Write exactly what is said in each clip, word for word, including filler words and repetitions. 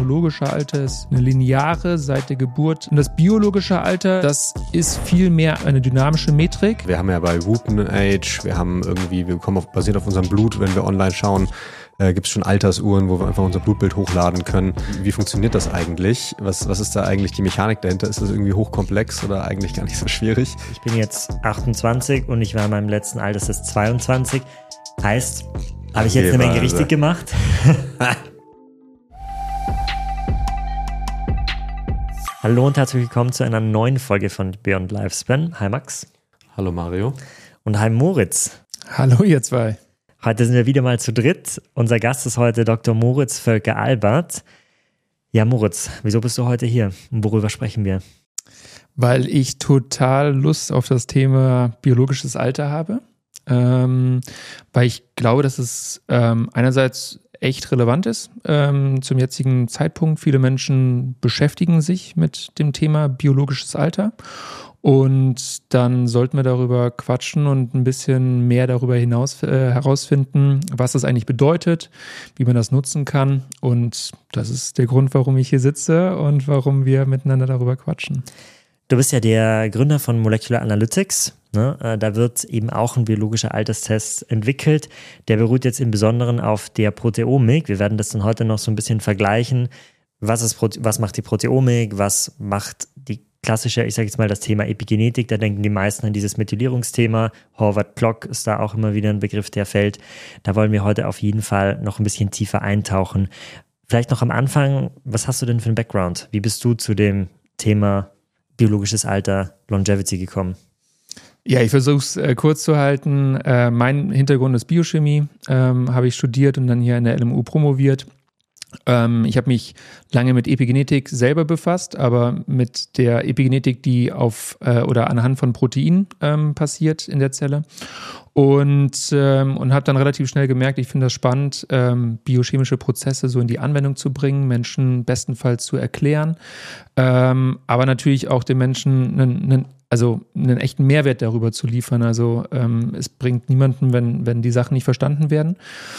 chronologische Alter ist eine lineare seit der Geburt. Und das biologische Alter, das ist viel mehr eine dynamische Metrik. Wir haben ja bei Whoop einen Age, wir haben irgendwie, wir kommen auf, basiert auf unserem Blut, wenn wir online schauen, äh, gibt es schon Altersuhren, wo wir einfach unser Blutbild hochladen können. Wie funktioniert das eigentlich? Was, was ist da eigentlich die Mechanik dahinter? Ist das irgendwie hochkomplex oder eigentlich gar nicht so schwierig? Ich bin jetzt achtundzwanzig und ich war in meinem letzten Alterstest zweiundzwanzig. Heißt, habe ich jetzt eine Menge richtig gemacht? Hallo und herzlich willkommen zu einer neuen Folge von Beyond Lifespan. Hi Max. Hallo Mario. Und hi Moritz. Hallo ihr zwei. Heute sind wir wieder mal zu dritt. Unser Gast ist heute Doktor Moritz Völker-Albert. Ja Moritz, wieso bist du heute hier und worüber sprechen wir? Weil ich total Lust auf das Thema biologisches Alter habe. Ähm, weil ich glaube, dass es ähm, einerseits echt relevant ist ähm, zum jetzigen Zeitpunkt. Viele Menschen beschäftigen sich mit dem Thema biologisches Alter und dann sollten wir darüber quatschen und ein bisschen mehr darüber hinaus äh, herausfinden, was das eigentlich bedeutet, wie man das nutzen kann, und das ist der Grund, warum ich hier sitze und warum wir miteinander darüber quatschen. Du bist ja der Gründer von Molecular Analytics. Ne? Da wird eben auch ein biologischer Alterstest entwickelt. Der beruht jetzt im Besonderen auf der Proteomik. Wir werden das dann heute noch so ein bisschen vergleichen. Was ist, was macht die Proteomik? Was macht die klassische, ich sage jetzt mal das Thema Epigenetik? Da denken die meisten an dieses Methylierungsthema. Horvath-Block ist da auch immer wieder ein Begriff, der fällt. Da wollen wir heute auf jeden Fall noch ein bisschen tiefer eintauchen. Vielleicht noch am Anfang, was hast du denn für einen Background? Wie bist du zu dem Thema biologisches Alter, Longevity gekommen? Ja, ich versuche es äh, kurz zu halten. Äh, mein Hintergrund ist Biochemie, ähm, habe ich studiert und dann hier in der L M U promoviert. Ähm, ich habe mich lange mit Epigenetik selber befasst, aber mit der Epigenetik, die auf äh, oder anhand von Proteinen ähm, passiert in der Zelle. Und, ähm, und habe dann relativ schnell gemerkt, ich finde das spannend, ähm, biochemische Prozesse so in die Anwendung zu bringen, Menschen bestenfalls zu erklären, ähm, aber natürlich auch den Menschen einen, einen, also einen echten Mehrwert darüber zu liefern. Also ähm, es bringt niemanden, wenn, wenn die Sachen nicht verstanden werden.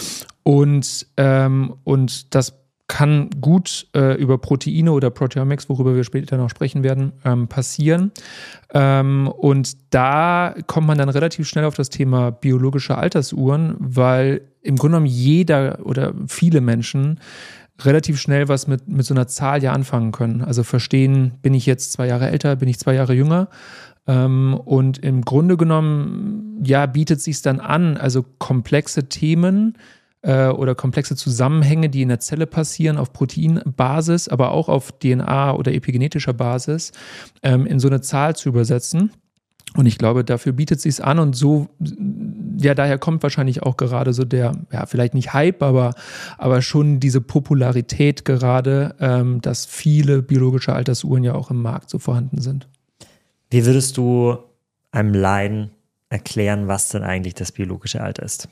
Und, ähm, und das kann gut äh, über Proteine oder Proteomics, worüber wir später noch sprechen werden, ähm, passieren. Ähm, und da kommt man dann relativ schnell auf das Thema biologische Altersuhren, weil im Grunde genommen jeder oder viele Menschen relativ schnell was mit, mit so einer Zahl ja anfangen können. Also verstehen, bin ich jetzt zwei Jahre älter, bin ich zwei Jahre jünger? Ähm, und im Grunde genommen, ja, bietet es sich dann an, also komplexe Themen oder komplexe Zusammenhänge, die in der Zelle passieren, auf Proteinbasis, aber auch auf D N A- oder epigenetischer Basis, ähm, in so eine Zahl zu übersetzen. Und ich glaube, dafür bietet es sich an, und so, ja, daher kommt wahrscheinlich auch gerade so der, ja, vielleicht nicht Hype, aber, aber schon diese Popularität gerade, ähm, dass viele biologische Altersuhren ja auch im Markt so vorhanden sind. Wie würdest du einem Laien erklären, was denn eigentlich das biologische Alter ist?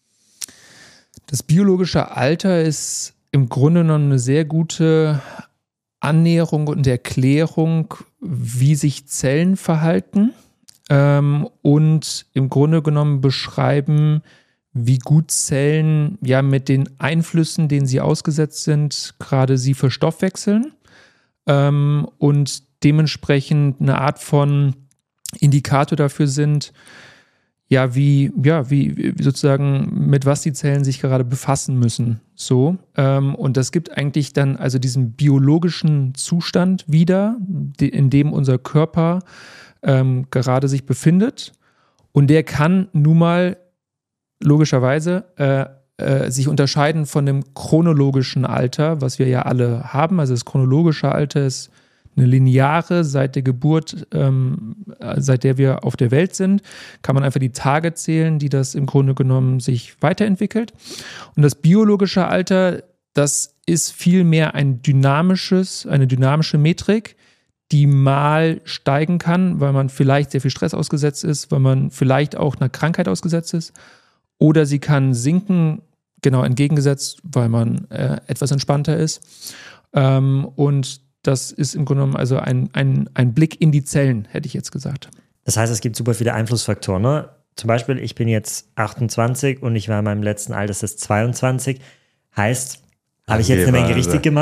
Das biologische Alter ist im Grunde genommen eine sehr gute Annäherung und Erklärung, wie sich Zellen verhalten, ähm, und im Grunde genommen beschreiben, wie gut Zellen ja mit den Einflüssen, denen sie ausgesetzt sind, gerade sie verstoffwechseln, ähm, und dementsprechend eine Art von Indikator dafür sind, ja, wie, ja, wie sozusagen, mit was die Zellen sich gerade befassen müssen. So. Ähm, und das gibt eigentlich dann also diesen biologischen Zustand wieder, die, in dem unser Körper ähm, gerade sich befindet. Und der kann nun mal logischerweise äh, äh, sich unterscheiden von dem chronologischen Alter, was wir ja alle haben. Also das chronologische Alter ist eine lineare seit der Geburt, ähm, seit der wir auf der Welt sind, kann man einfach die Tage zählen, die das im Grunde genommen sich weiterentwickelt. Und das biologische Alter, das ist vielmehr ein dynamisches, eine dynamische Metrik, die mal steigen kann, weil man vielleicht sehr viel Stress ausgesetzt ist, weil man vielleicht auch einer Krankheit ausgesetzt ist. Oder sie kann sinken, genau entgegengesetzt, weil man äh, etwas entspannter ist. Ähm, und das ist im Grunde genommen also ein, ein, ein Blick in die Zellen, hätte ich jetzt gesagt. Das heißt, es gibt super viele Einflussfaktoren. Ne? Zum Beispiel, ich bin jetzt achtundzwanzig und ich war in meinem letzten Alterstest zweiundzwanzig. Heißt, habe ich jetzt eine Menge richtig gemacht?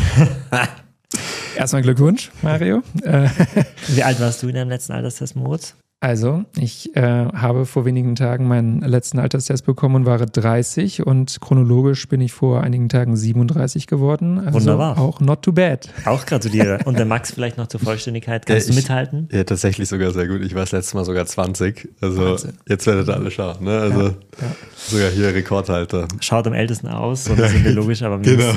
Erstmal Glückwunsch, Mario. Wie alt warst du in deinem letzten Alterstest, Moritz? Also, ich äh, habe vor wenigen Tagen meinen letzten Alterstest bekommen und war dreißig und chronologisch bin ich vor einigen Tagen siebenunddreißig geworden. Also Wunderbar. Auch not too bad. Auch gratuliere. Und der Max vielleicht noch zur Vollständigkeit. Kannst ja, du ich, mithalten? Ja, tatsächlich sogar sehr gut. Ich war das letzte Mal sogar zwanzig. Also Wahnsinn. Jetzt werdet ihr alle schauen. Ne? Also ja, ja. sogar hier Rekordhalter. Schaut am ältesten aus und das sind wir logisch, aber genau.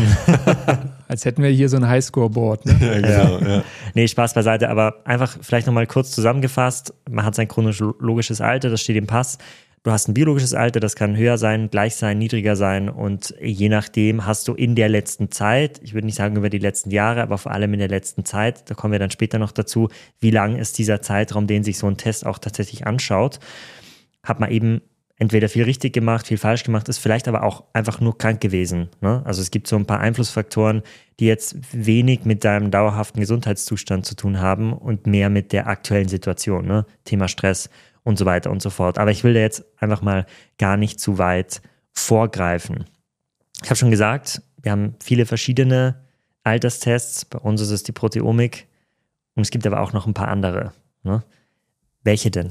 Als hätten wir hier so ein Highscore-Board. Ne? Ja, genau. Ja. Ja. Nee, Spaß beiseite, aber einfach vielleicht nochmal kurz zusammengefasst. Man hat sein chronologisches Alter, das steht im Pass. Du hast ein biologisches Alter, das kann höher sein, gleich sein, niedriger sein und je nachdem hast du in der letzten Zeit, ich würde nicht sagen über die letzten Jahre, aber vor allem in der letzten Zeit, da kommen wir dann später noch dazu, wie lang ist dieser Zeitraum, den sich so ein Test auch tatsächlich anschaut, hat man eben entweder viel richtig gemacht, viel falsch gemacht, ist vielleicht aber auch einfach nur krank gewesen. Ne? Also es gibt so ein paar Einflussfaktoren, die jetzt wenig mit deinem dauerhaften Gesundheitszustand zu tun haben und mehr mit der aktuellen Situation, ne? Thema Stress und so weiter und so fort. Aber ich will da jetzt einfach mal gar nicht zu weit vorgreifen. Ich habe schon gesagt, wir haben viele verschiedene Alterstests. Bei uns ist es die Proteomik und es gibt aber auch noch ein paar andere. Ne? Welche denn?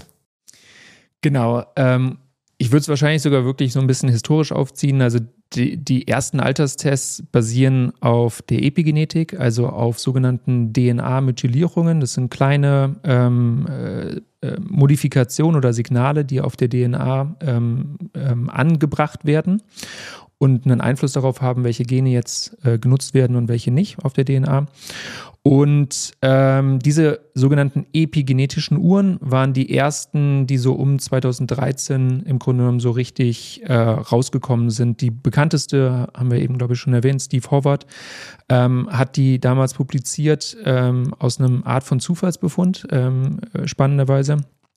Genau, ähm, ich würde es wahrscheinlich sogar wirklich so ein bisschen historisch aufziehen. Also die, die ersten Alterstests basieren auf der Epigenetik, also auf sogenannten D N A-Methylierungen. Das sind kleine ähm, äh, Modifikationen oder Signale, die auf der D N A ähm, ähm, angebracht werden und einen Einfluss darauf haben, welche Gene jetzt äh, genutzt werden und welche nicht auf der D N A. Und ähm, diese sogenannten epigenetischen Uhren waren die ersten, die so um zweitausenddreizehn im Grunde genommen so richtig äh, rausgekommen sind. Die bekannteste, haben wir eben, glaube ich, schon erwähnt, Steve Horvath, ähm, hat die damals publiziert ähm, aus einem Art von Zufallsbefund, ähm, spannenderweise.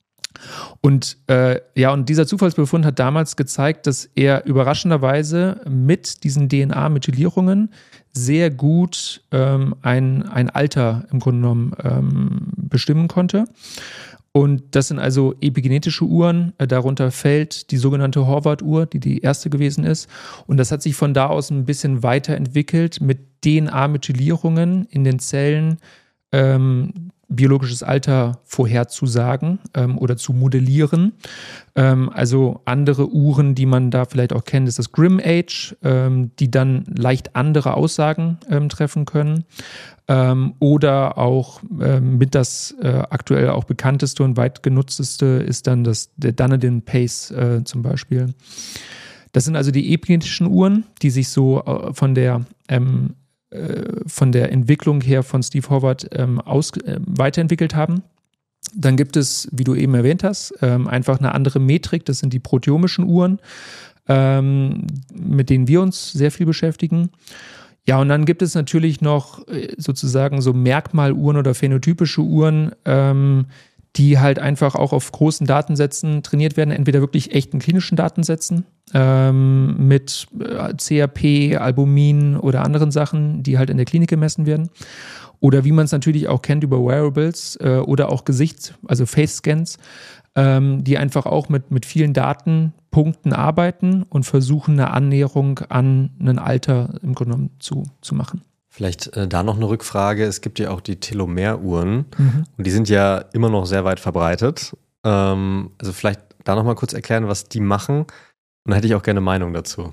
Und äh, ja, und dieser Zufallsbefund hat damals gezeigt, dass er überraschenderweise mit diesen D N A-Methylierungen sehr gut ähm, ein, ein Alter im Grunde genommen ähm, bestimmen konnte. Und das sind also epigenetische Uhren. Äh, darunter fällt die sogenannte Horvath-Uhr, die die erste gewesen ist. Und das hat sich von da aus ein bisschen weiterentwickelt mit D N A-Methylierungen in den Zellen, ähm, biologisches Alter vorherzusagen ähm, oder zu modellieren. Ähm, also andere Uhren, die man da vielleicht auch kennt, ist das Grim Age, ähm, die dann leicht andere Aussagen ähm, treffen können. Ähm, oder auch ähm, mit das äh, aktuell auch bekannteste und weit genutzteste ist dann das, der Dunedin Pace äh, zum Beispiel. Das sind also die epigenetischen Uhren, die sich so äh, von der ähm, von der Entwicklung her von Steve Horvath ähm, aus, äh, weiterentwickelt haben. Dann gibt es, wie du eben erwähnt hast, ähm, einfach eine andere Metrik, das sind die proteomischen Uhren, ähm, mit denen wir uns sehr viel beschäftigen. Ja, und dann gibt es natürlich noch äh, sozusagen so Merkmaluhren oder phänotypische Uhren, ähm, die halt einfach auch auf großen Datensätzen trainiert werden, entweder wirklich echten klinischen Datensätzen ähm, mit C R P, Albumin oder anderen Sachen, die halt in der Klinik gemessen werden. Oder wie man es natürlich auch kennt über Wearables äh, oder auch Gesichts-, also Face-Scans, ähm, die einfach auch mit, mit vielen Datenpunkten arbeiten und versuchen, eine Annäherung an ein Alter im Grunde genommen zu, zu machen. Vielleicht äh, da noch eine Rückfrage. Es gibt ja auch die Telomeruhren mhm. und die sind ja immer noch sehr weit verbreitet. Ähm, also vielleicht da noch mal kurz erklären, was die machen. Und dann hätte ich auch gerne Meinung dazu.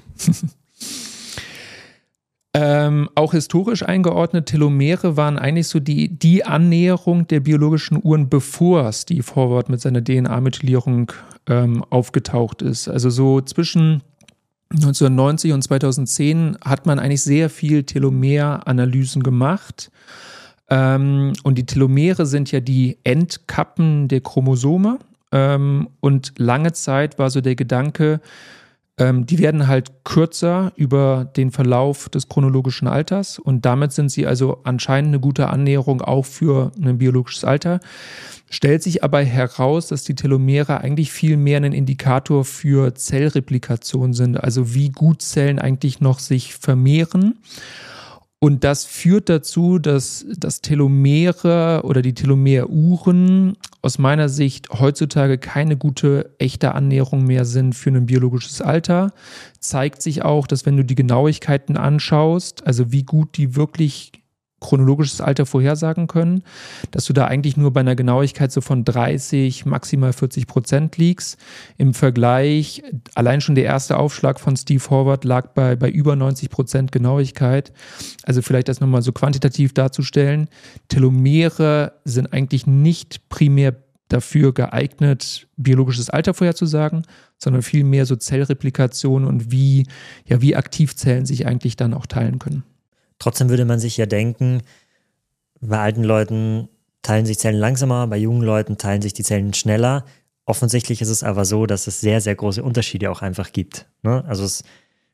ähm, auch historisch eingeordnet, Telomere waren eigentlich so die, die Annäherung der biologischen Uhren, bevor Steve Horvath mit seiner D N A-Methylierung ähm, aufgetaucht ist. Also so zwischen neunzehnhundertneunzig und zweitausendzehn hat man eigentlich sehr viel Telomeranalysen gemacht. Ähm, und die Telomere sind ja die Endkappen der Chromosome. Ähm, und lange Zeit war so der Gedanke, ähm, die werden halt kürzer über den Verlauf des chronologischen Alters. Und damit sind sie also anscheinend eine gute Annäherung auch für ein biologisches Alter. Stellt sich aber heraus, dass die Telomere eigentlich viel mehr ein Indikator für Zellreplikation sind, also wie gut Zellen eigentlich noch sich vermehren. Und das führt dazu, dass das Telomere oder die Telomeruhren aus meiner Sicht heutzutage keine gute, echte Annäherung mehr sind für ein biologisches Alter. Zeigt sich auch, dass wenn du die Genauigkeiten anschaust, also wie gut die wirklich chronologisches Alter vorhersagen können, dass du da eigentlich nur bei einer Genauigkeit so von dreißig, maximal vierzig Prozent liegst. Im Vergleich, allein schon der erste Aufschlag von Steve Horvath lag bei, bei über neunzig Prozent Genauigkeit. Also vielleicht das nochmal so quantitativ darzustellen. Telomere sind eigentlich nicht primär dafür geeignet, biologisches Alter vorherzusagen, sondern vielmehr so Zellreplikation und wie, ja, wie aktiv Zellen sich eigentlich dann auch teilen können. Trotzdem würde man sich ja denken, bei alten Leuten teilen sich Zellen langsamer, bei jungen Leuten teilen sich die Zellen schneller. Offensichtlich ist es aber so, dass es sehr, sehr große Unterschiede auch einfach gibt. Ne? Also es,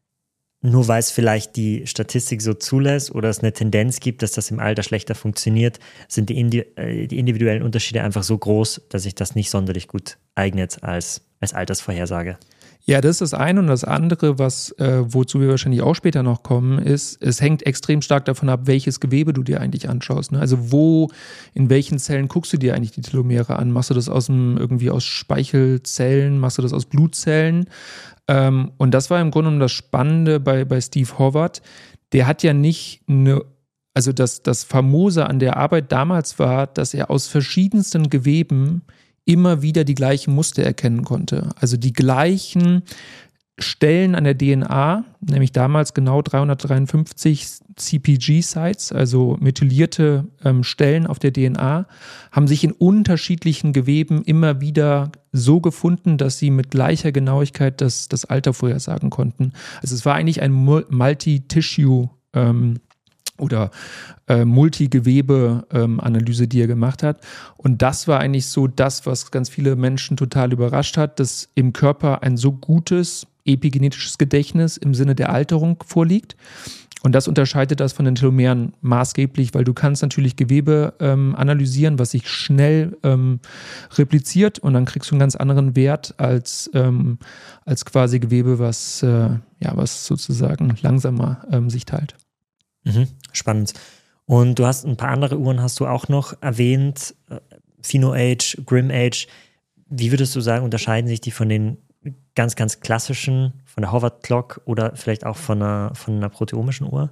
nur weil es vielleicht die Statistik so zulässt oder es eine Tendenz gibt, dass das im Alter schlechter funktioniert, sind die, Indi- äh, die individuellen Unterschiede einfach so groß, dass sich das nicht sonderlich gut eignet als, als Altersvorhersage. Ja, das ist das eine. Und das andere, was, äh, wozu wir wahrscheinlich auch später noch kommen, ist, es hängt extrem stark davon ab, welches Gewebe du dir eigentlich anschaust. Ne? Also wo, in welchen Zellen guckst du dir eigentlich die Telomere an? Machst du das aus dem, irgendwie aus Speichelzellen? Machst du das aus Blutzellen? Ähm, und das war im Grunde genommen das Spannende bei, bei Steve Horvath. Der hat ja nicht eine, also das, das Famose an der Arbeit damals war, dass er aus verschiedensten Geweben immer wieder die gleichen Muster erkennen konnte. Also die gleichen Stellen an der D N A, nämlich damals genau dreihundertdreiundfünfzig C P G-Sites, also methylierte ähm, Stellen auf der D N A, haben sich in unterschiedlichen Geweben immer wieder so gefunden, dass sie mit gleicher Genauigkeit das, das Alter vorhersagen konnten. Also es war eigentlich ein Multi-Tissue ähm, oder äh, Multigewebe-Analyse, ähm, die er gemacht hat. Und das war eigentlich so das, was ganz viele Menschen total überrascht hat, dass im Körper ein so gutes epigenetisches Gedächtnis im Sinne der Alterung vorliegt. Und das unterscheidet das von den Telomeren maßgeblich, weil du kannst natürlich Gewebe ähm, analysieren, was sich schnell ähm, repliziert, und dann kriegst du einen ganz anderen Wert als, ähm, als quasi Gewebe, was, äh, ja, was sozusagen langsamer ähm, sich teilt. Mhm, spannend. Und du hast ein paar andere Uhren hast du auch noch erwähnt, PhenoAge, GrimAge. Wie würdest du sagen, unterscheiden sich die von den ganz, ganz klassischen, von der Horvath Clock oder vielleicht auch von einer, von einer proteomischen Uhr?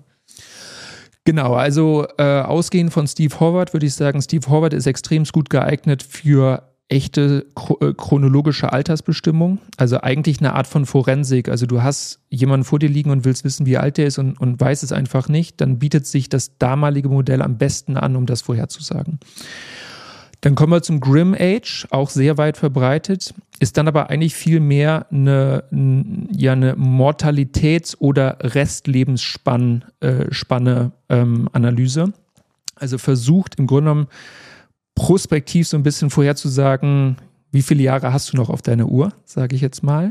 Genau, also äh, ausgehend von Steve Horvath würde ich sagen, Steve Horvath ist extrem gut geeignet für echte chronologische Altersbestimmung, also eigentlich eine Art von Forensik. Also du hast jemanden vor dir liegen und willst wissen, wie alt der ist, und, und weiß es einfach nicht, dann bietet sich das damalige Modell am besten an, um das vorherzusagen. Dann kommen wir zum GrimAge, auch sehr weit verbreitet, ist dann aber eigentlich viel mehr eine, ja, eine Mortalitäts- oder Restlebensspanne äh, Spanne, ähm, Analyse. Also versucht im Grunde genommen prospektiv so ein bisschen vorherzusagen, wie viele Jahre hast du noch auf deiner Uhr, sage ich jetzt mal.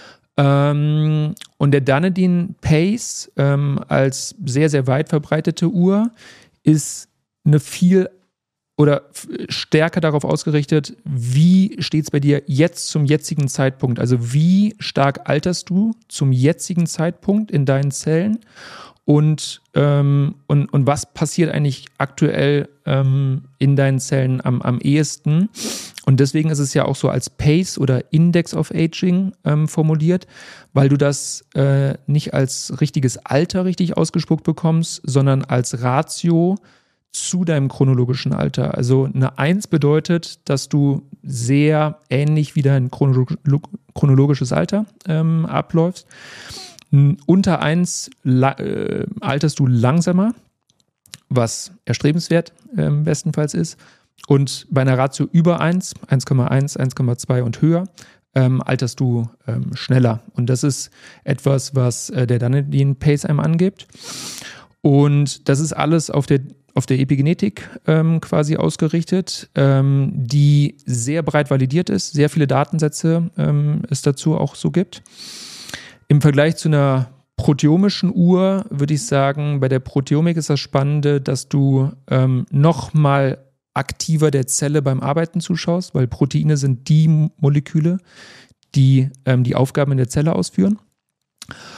Ähm, und der Dunedin Pace ähm, als sehr, sehr weit verbreitete Uhr ist eine viel oder stärker darauf ausgerichtet, wie steht es bei dir jetzt zum jetzigen Zeitpunkt? Also wie stark alterst du zum jetzigen Zeitpunkt in deinen Zellen? Und, ähm, und, und was passiert eigentlich aktuell ähm, in deinen Zellen am, am ehesten? Und deswegen ist es ja auch so als Pace oder Index of Aging ähm, formuliert, weil du das äh, nicht als richtiges Alter richtig ausgespuckt bekommst, sondern als Ratio zu deinem chronologischen Alter. Also eine eins bedeutet, dass du sehr ähnlich wie dein chronolog- chronologisches Alter ähm, abläufst. Unter eins la- äh, alterst du langsamer, was erstrebenswert äh, bestenfalls ist. Und bei einer Ratio über eins, eins Komma eins, eins Komma zwei und höher, ähm, alterst du ähm, schneller. Und das ist etwas, was äh, der Dunedin Pace einem angibt. Und das ist alles auf der, auf der Epigenetik ähm, quasi ausgerichtet, ähm, die sehr breit validiert ist, sehr viele Datensätze ähm, es dazu auch so gibt. Im Vergleich zu einer proteomischen Uhr würde ich sagen, bei der Proteomik ist das Spannende, dass du ähm, nochmal aktiver der Zelle beim Arbeiten zuschaust, weil Proteine sind die Moleküle, die ähm, die Aufgaben in der Zelle ausführen.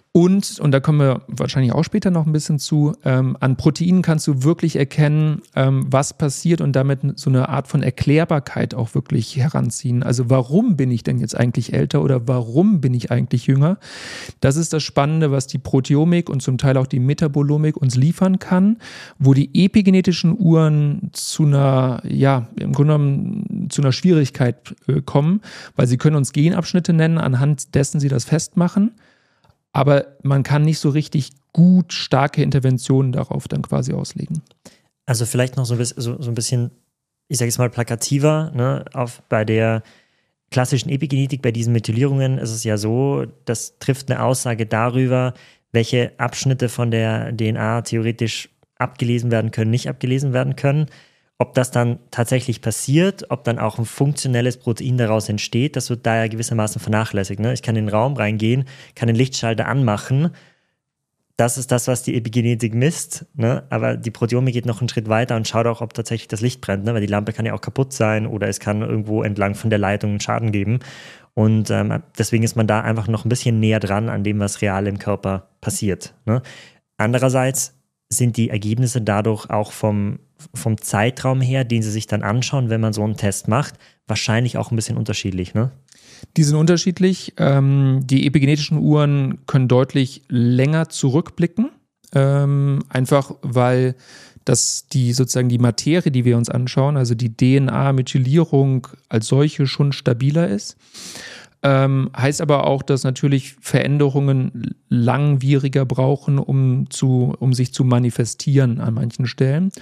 Und, und da kommen wir wahrscheinlich auch später noch ein bisschen zu, ähm, an Proteinen kannst du wirklich erkennen, ähm, was passiert und damit so eine Art von Erklärbarkeit auch wirklich heranziehen. Also warum bin ich denn jetzt eigentlich älter oder warum bin ich eigentlich jünger? Das ist das Spannende, was die Proteomik und zum Teil auch die Metabolomik uns liefern kann, wo die epigenetischen Uhren zu einer, ja, im Grunde genommen zu einer Schwierigkeit äh, kommen, weil sie können uns Genabschnitte nennen, anhand dessen sie das festmachen. Aber man kann nicht so richtig gut starke Interventionen darauf dann quasi auslegen. Also vielleicht noch so ein bisschen, so, so ein bisschen ich sage jetzt mal plakativer, ne, auf, bei der klassischen Epigenetik, bei diesen Methylierungen ist es ja so, das trifft eine Aussage darüber, welche Abschnitte von der D N A theoretisch abgelesen werden können, nicht abgelesen werden können. Ob das dann tatsächlich passiert, ob dann auch ein funktionelles Protein daraus entsteht, das wird da ja gewissermaßen vernachlässigt. Ne? Ich kann in den Raum reingehen, kann den Lichtschalter anmachen. Das ist das, was die Epigenetik misst. Ne? Aber die Proteomik geht noch einen Schritt weiter und schaut auch, ob tatsächlich das Licht brennt. Ne? Weil die Lampe kann ja auch kaputt sein oder es kann irgendwo entlang von der Leitung einen Schaden geben. Und ähm, deswegen ist man da einfach noch ein bisschen näher dran an dem, was real im Körper passiert. Ne? Andererseits sind die Ergebnisse dadurch auch vom, vom Zeitraum her, den sie sich dann anschauen, wenn man so einen Test macht, wahrscheinlich auch ein bisschen unterschiedlich, ne? Die sind unterschiedlich. Ähm, die epigenetischen Uhren können deutlich länger zurückblicken, ähm, einfach weil das die sozusagen die Materie, die wir uns anschauen, also die D N A-Methylierung als solche schon stabiler ist. Ähm, heißt aber auch, dass natürlich Veränderungen langwieriger brauchen, um, zu, um sich zu manifestieren an manchen Stellen.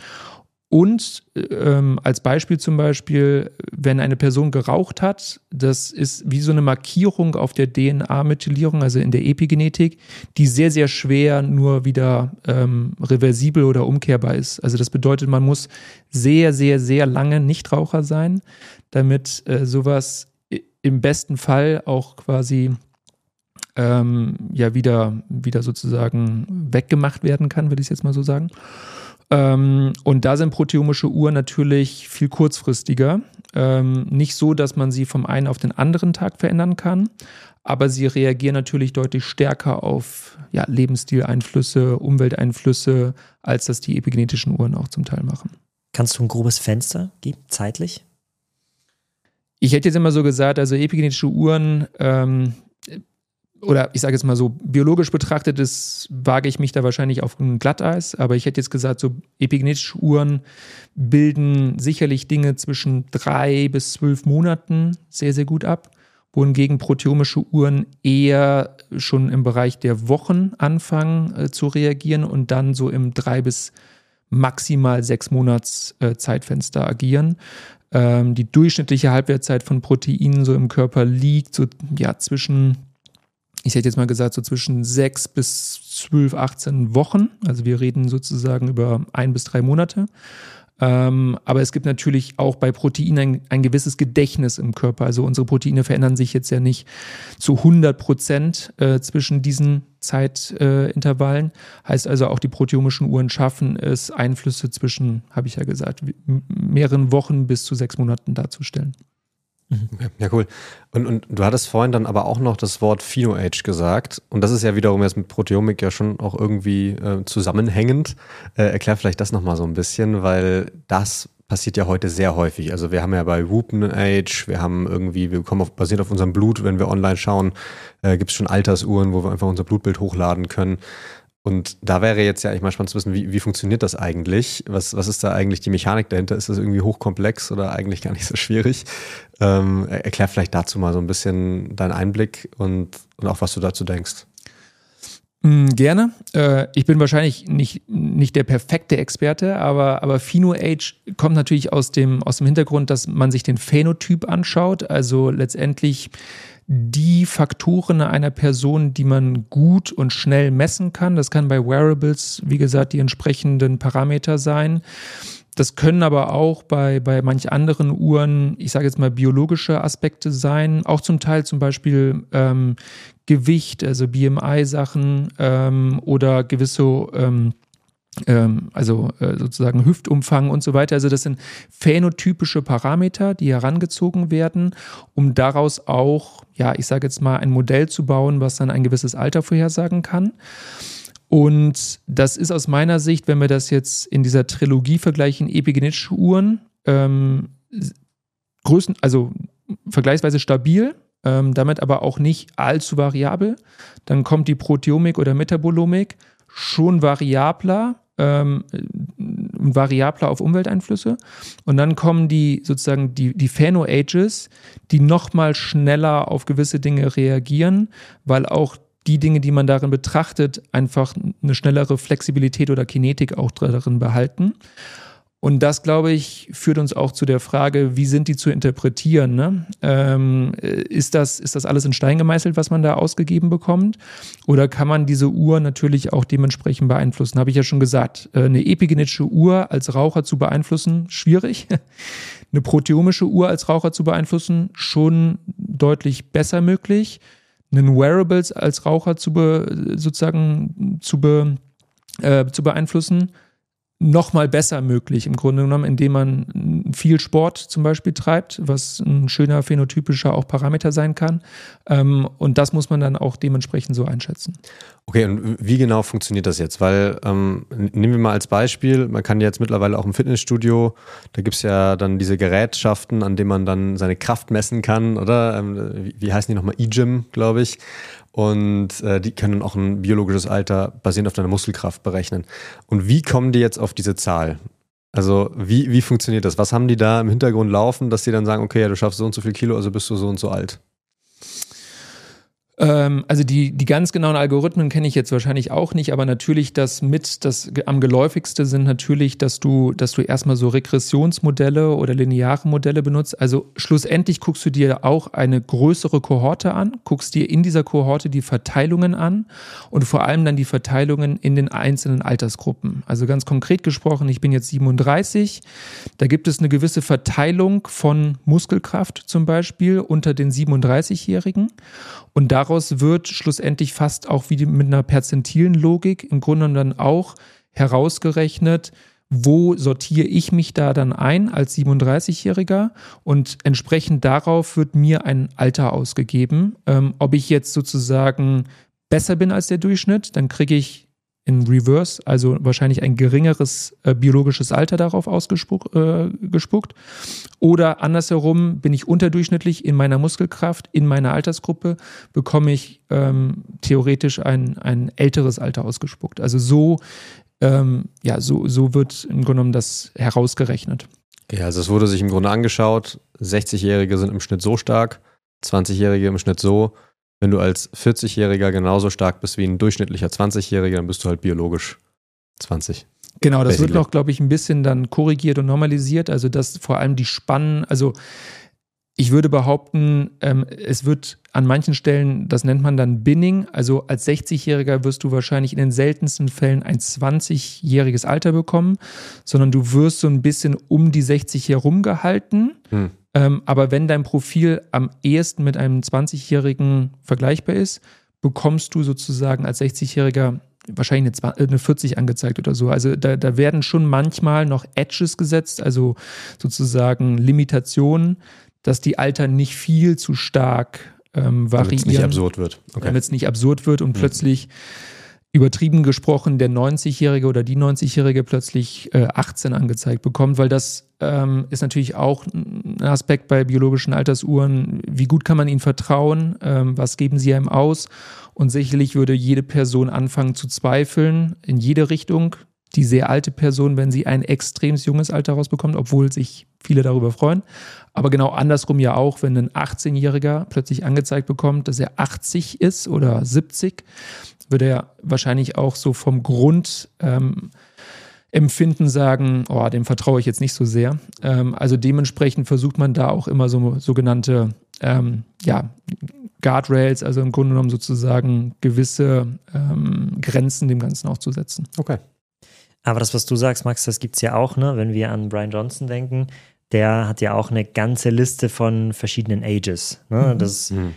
Und ähm, als Beispiel zum Beispiel, wenn eine Person geraucht hat, das ist wie so eine Markierung auf der D N A-Methylierung, also in der Epigenetik, die sehr, sehr schwer nur wieder ähm, reversibel oder umkehrbar ist. Also das bedeutet, man muss sehr, sehr, sehr lange Nichtraucher sein, damit äh, sowas im besten Fall auch quasi ähm, ja wieder, wieder sozusagen weggemacht werden kann, würde ich jetzt mal so sagen. Ähm, und da sind proteomische Uhren natürlich viel kurzfristiger. Ähm, nicht so, dass man sie vom einen auf den anderen Tag verändern kann, aber sie reagieren natürlich deutlich stärker auf ja, Lebensstileinflüsse, Umwelteinflüsse, als das die epigenetischen Uhren auch zum Teil machen. Kannst du ein grobes Fenster geben, zeitlich? Ich hätte jetzt immer so gesagt, also epigenetische Uhren, ähm, oder ich sage jetzt mal so, biologisch betrachtet ist, wage ich mich da wahrscheinlich auf ein Glatteis, aber ich hätte jetzt gesagt, so epigenetische Uhren bilden sicherlich Dinge zwischen drei bis zwölf Monaten sehr, sehr gut ab, wohingegen proteomische Uhren eher schon im Bereich der Wochen anfangen äh, zu reagieren und dann so im drei bis maximal sechs Monats äh, Zeitfenster agieren. Ähm, die durchschnittliche Halbwertszeit von Proteinen so im Körper liegt so ja zwischen, ich hätte jetzt mal gesagt, so zwischen sechs bis zwölf, achtzehn Wochen. Also wir reden sozusagen über ein bis drei Monate. Ähm, aber es gibt natürlich auch bei Proteinen ein, ein gewisses Gedächtnis im Körper. Also unsere Proteine verändern sich jetzt ja nicht zu hundert Prozent äh, zwischen diesen Zeitintervallen. Äh, heißt also auch die proteomischen Uhren schaffen es, Einflüsse zwischen, habe ich ja gesagt, mehreren Wochen bis zu sechs Monaten darzustellen. Okay, ja, cool. Und, und du hattest vorhin dann aber auch noch das Wort PhenoAge gesagt. Und das ist ja wiederum jetzt mit Proteomik ja schon auch irgendwie äh, zusammenhängend. Äh, erklär vielleicht das nochmal so ein bisschen, weil das passiert ja heute sehr häufig. Also wir haben ja bei WhoopNage, wir haben irgendwie, wir kommen auf, basiert auf unserem Blut, wenn wir online schauen, äh, gibt es schon Altersuhren, wo wir einfach unser Blutbild hochladen können. Und da wäre jetzt ja eigentlich mal spannend zu wissen, wie, wie funktioniert das eigentlich? Was, was ist da eigentlich die Mechanik dahinter? Ist das irgendwie hochkomplex oder eigentlich gar nicht so schwierig? Ähm, erklär vielleicht dazu mal so ein bisschen deinen Einblick und, und auch, was du dazu denkst. Gerne. Äh, ich bin wahrscheinlich nicht, nicht der perfekte Experte, aber, aber PhenoAge kommt natürlich aus dem, aus dem Hintergrund, dass man sich den Phänotyp anschaut, also letztendlich die Faktoren einer Person, die man gut und schnell messen kann. Das kann bei Wearables, wie gesagt, die entsprechenden Parameter sein. Das können aber auch bei, bei manch anderen Uhren, ich sage jetzt mal, biologische Aspekte sein. Auch zum Teil zum Beispiel ähm, Gewicht, also B M I-Sachen ähm, oder gewisse ähm, ähm, also äh, sozusagen Hüftumfang und so weiter. Also das sind phänotypische Parameter, die herangezogen werden, um daraus auch, ja, ich sage jetzt mal, ein Modell zu bauen, was dann ein gewisses Alter vorhersagen kann. Und das ist aus meiner Sicht, wenn wir das jetzt in dieser Trilogie vergleichen, epigenetische Uhren, ähm, größten, also vergleichsweise stabil, ähm, damit aber auch nicht allzu variabel. Dann kommt die Proteomik oder Metabolomik, schon variabler, ähm, variabler auf Umwelteinflüsse. Und dann kommen die sozusagen die, die Pheno-Ages, die nochmal schneller auf gewisse Dinge reagieren, weil auch die Dinge, die man darin betrachtet, einfach eine schnellere Flexibilität oder Kinetik auch darin behalten. Und das, glaube ich, führt uns auch zu der Frage, wie sind die zu interpretieren? Ne? Ähm, ist das, ist das alles in Stein gemeißelt, was man da ausgegeben bekommt? Oder kann man diese Uhr natürlich auch dementsprechend beeinflussen? Habe ich ja schon gesagt, eine epigenetische Uhr als Raucher zu beeinflussen, schwierig. Eine proteomische Uhr als Raucher zu beeinflussen, schon deutlich besser möglich. Einen Wearables als Raucher zu be, sozusagen zu, be, äh, zu beeinflussen, noch mal besser möglich im Grunde genommen, indem man viel Sport zum Beispiel treibt, was ein schöner phänotypischer auch Parameter sein kann. Ähm, und das muss man dann auch dementsprechend so einschätzen. Okay, und wie genau funktioniert das jetzt? Weil, ähm, nehmen wir mal als Beispiel, man kann jetzt mittlerweile auch im Fitnessstudio, da gibt es ja dann diese Gerätschaften, an denen man dann seine Kraft messen kann, oder? Ähm, wie, wie heißen die nochmal? E-Gym, glaube ich. Und äh, die können auch ein biologisches Alter basierend auf deiner Muskelkraft berechnen. Und wie kommen die jetzt auf diese Zahl? Also wie, wie funktioniert das? Was haben die da im Hintergrund laufen, dass die dann sagen, okay, ja, du schaffst so und so viel Kilo, also bist du so und so alt? Ähm, also die, die ganz genauen Algorithmen kenne ich jetzt wahrscheinlich auch nicht, aber natürlich das mit, das am geläufigste sind natürlich, dass du, dass du erstmal so Regressionsmodelle oder lineare Modelle benutzt. Also schlussendlich guckst du dir auch eine größere Kohorte an, guckst dir in dieser Kohorte die Verteilungen an und vor allem dann die Verteilungen in den einzelnen Altersgruppen. Also ganz konkret gesprochen, ich bin jetzt siebenunddreißig, da gibt es eine gewisse Verteilung von Muskelkraft zum Beispiel unter den siebenunddreißigjährigen und daraus wird schlussendlich fast auch wie mit einer perzentilen Logik im Grunde dann auch herausgerechnet, wo sortiere ich mich da dann ein als siebenunddreißigjähriger und entsprechend darauf wird mir ein Alter ausgegeben. Ähm, ob ich jetzt sozusagen besser bin als der Durchschnitt, dann kriege ich in Reverse, also wahrscheinlich ein geringeres äh, biologisches Alter darauf ausgespuckt. Äh, gespuckt. Oder andersherum, bin ich unterdurchschnittlich in meiner Muskelkraft, in meiner Altersgruppe, bekomme ich ähm, theoretisch ein, ein älteres Alter ausgespuckt. Also so, ähm, ja, so, so wird im Grunde genommen das herausgerechnet. Ja, also es wurde sich im Grunde angeschaut, sechzigjährige sind im Schnitt so stark, zwanzigjährige im Schnitt so. Wenn du als vierzigjähriger genauso stark bist wie ein durchschnittlicher zwanzigjähriger, dann bist du halt biologisch zwanzig. Genau, das Basically. wird noch, glaube ich, ein bisschen dann korrigiert und normalisiert. Also dass vor allem die Spannen, also ich würde behaupten, ähm, es wird an manchen Stellen, das nennt man dann Binning, also als sechzigjähriger wirst du wahrscheinlich in den seltensten Fällen ein zwanzigjähriges Alter bekommen, sondern du wirst so ein bisschen um die sechzig herum gehalten. Hm. Ähm, aber wenn dein Profil am ehesten mit einem zwanzigjährigen vergleichbar ist, bekommst du sozusagen als sechzigjähriger wahrscheinlich eine, eine vierzig angezeigt oder so. Also da, da werden schon manchmal noch Edges gesetzt, also sozusagen Limitationen, dass die Alter nicht viel zu stark ähm, variieren. Damit es nicht absurd wird. Okay. Damit es nicht absurd wird und mhm. plötzlich übertrieben gesprochen der neunzigjährige oder die neunzigjährige plötzlich äh, achtzehn angezeigt bekommt, weil das ähm, ist natürlich auch ein Aspekt bei biologischen Altersuhren. Wie gut kann man ihnen vertrauen? Ähm, was geben sie einem aus? Und sicherlich würde jede Person anfangen zu zweifeln in jede Richtung. Die sehr alte Person, wenn sie ein extrem junges Alter rausbekommt, obwohl sich viele darüber freuen. Aber genau andersrum ja auch, wenn ein achtzehnjähriger plötzlich angezeigt bekommt, dass er achtzig ist oder siebzig, würde er wahrscheinlich auch so vom Grundempfinden ähm, sagen, oh, dem vertraue ich jetzt nicht so sehr. Ähm, also dementsprechend versucht man da auch immer so sogenannte ähm, ja, Guardrails, also im Grunde genommen sozusagen gewisse ähm, Grenzen dem Ganzen auch zu setzen. Okay. Aber das, was du sagst, Max, das gibt es ja auch, ne? Wenn wir an Brian Johnson denken, der hat ja auch eine ganze Liste von verschiedenen Ages. Ne? Mhm. Das mhm.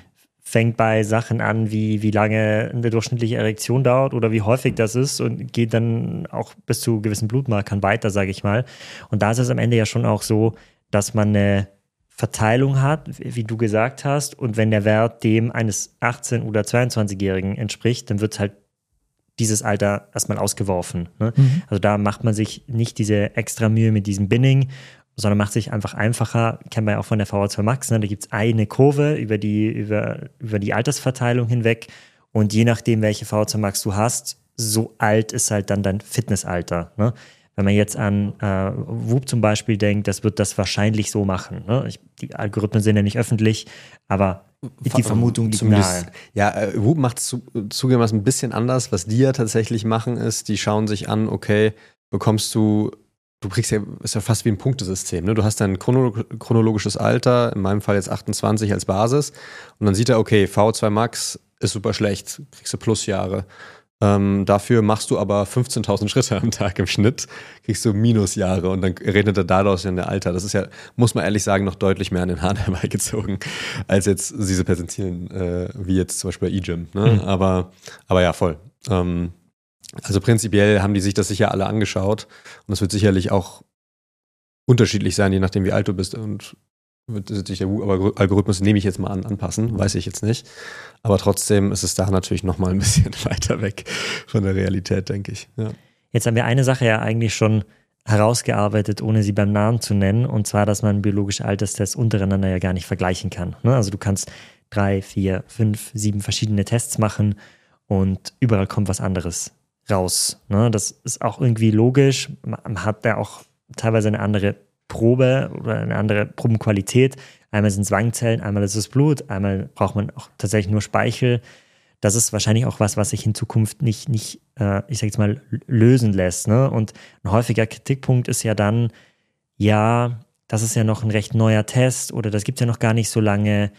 fängt bei Sachen an, wie, wie lange eine durchschnittliche Erektion dauert oder wie häufig das ist und geht dann auch bis zu gewissen Blutmarkern weiter, sage ich mal. Und da ist es am Ende ja schon auch so, dass man eine Verteilung hat, wie du gesagt hast, und wenn der Wert dem eines achtzehn- oder zweiundzwanzigjährigen entspricht, dann wird halt dieses Alter erstmal ausgeworfen. Ne? Mhm. Also da macht man sich nicht diese extra Mühe mit diesem Binning, sondern macht sich einfach einfacher, kennt man ja auch von der V H zwei Max, ne? Da gibt es eine Kurve über die, über, über die Altersverteilung hinweg und je nachdem, welche V H zwei Max du hast, so alt ist halt dann dein Fitnessalter. Ne? Wenn man jetzt an äh, Whoop zum Beispiel denkt, das wird das wahrscheinlich so machen. Ne? Ich, die Algorithmen sind ja nicht öffentlich, aber die Vermutung liegt nahe. Ja, äh, Whoop macht es zu, zugegebenermaßen ein bisschen anders. Was die ja tatsächlich machen, ist, die schauen sich an, okay, bekommst du Du kriegst ja, ist ja fast wie ein Punktesystem, ne? Du hast dein chronolo- chronologisches Alter, in meinem Fall jetzt achtundzwanzig als Basis, und dann sieht er, okay, V H zwei Max ist super schlecht, kriegst du Plusjahre. Ähm, dafür machst du aber fünfzehntausend Schritte am Tag im Schnitt, kriegst du Minusjahre und dann redet er daraus in der Alter. Das ist ja, muss man ehrlich sagen, noch deutlich mehr an den Haaren herbeigezogen, als jetzt diese Perzentilien, äh, wie jetzt zum Beispiel bei eGym. Ne? Mhm. Aber, aber ja, voll. Ähm, Also prinzipiell haben die sich das sicher alle angeschaut und das wird sicherlich auch unterschiedlich sein, je nachdem wie alt du bist, und wird sich der Algorithmus, nehme ich jetzt mal an, anpassen, weiß ich jetzt nicht, aber trotzdem ist es da natürlich nochmal ein bisschen weiter weg von der Realität, denke ich. Ja. Jetzt haben wir eine Sache ja eigentlich schon herausgearbeitet, ohne sie beim Namen zu nennen, und zwar, dass man biologische Alterstests untereinander ja gar nicht vergleichen kann. Also du kannst drei, vier, fünf, sieben verschiedene Tests machen und überall kommt was anderes raus. Ne? Das ist auch irgendwie logisch. Man hat da auch teilweise eine andere Probe oder eine andere Probenqualität. Einmal sind es Wangzellen, einmal ist es Blut, einmal braucht man auch tatsächlich nur Speichel. Das ist wahrscheinlich auch was, was sich in Zukunft nicht, nicht äh, ich sag jetzt mal, lösen lässt. Ne? Und ein häufiger Kritikpunkt ist ja dann, ja, das ist ja noch ein recht neuer Test oder das gibt es ja noch gar nicht so lange.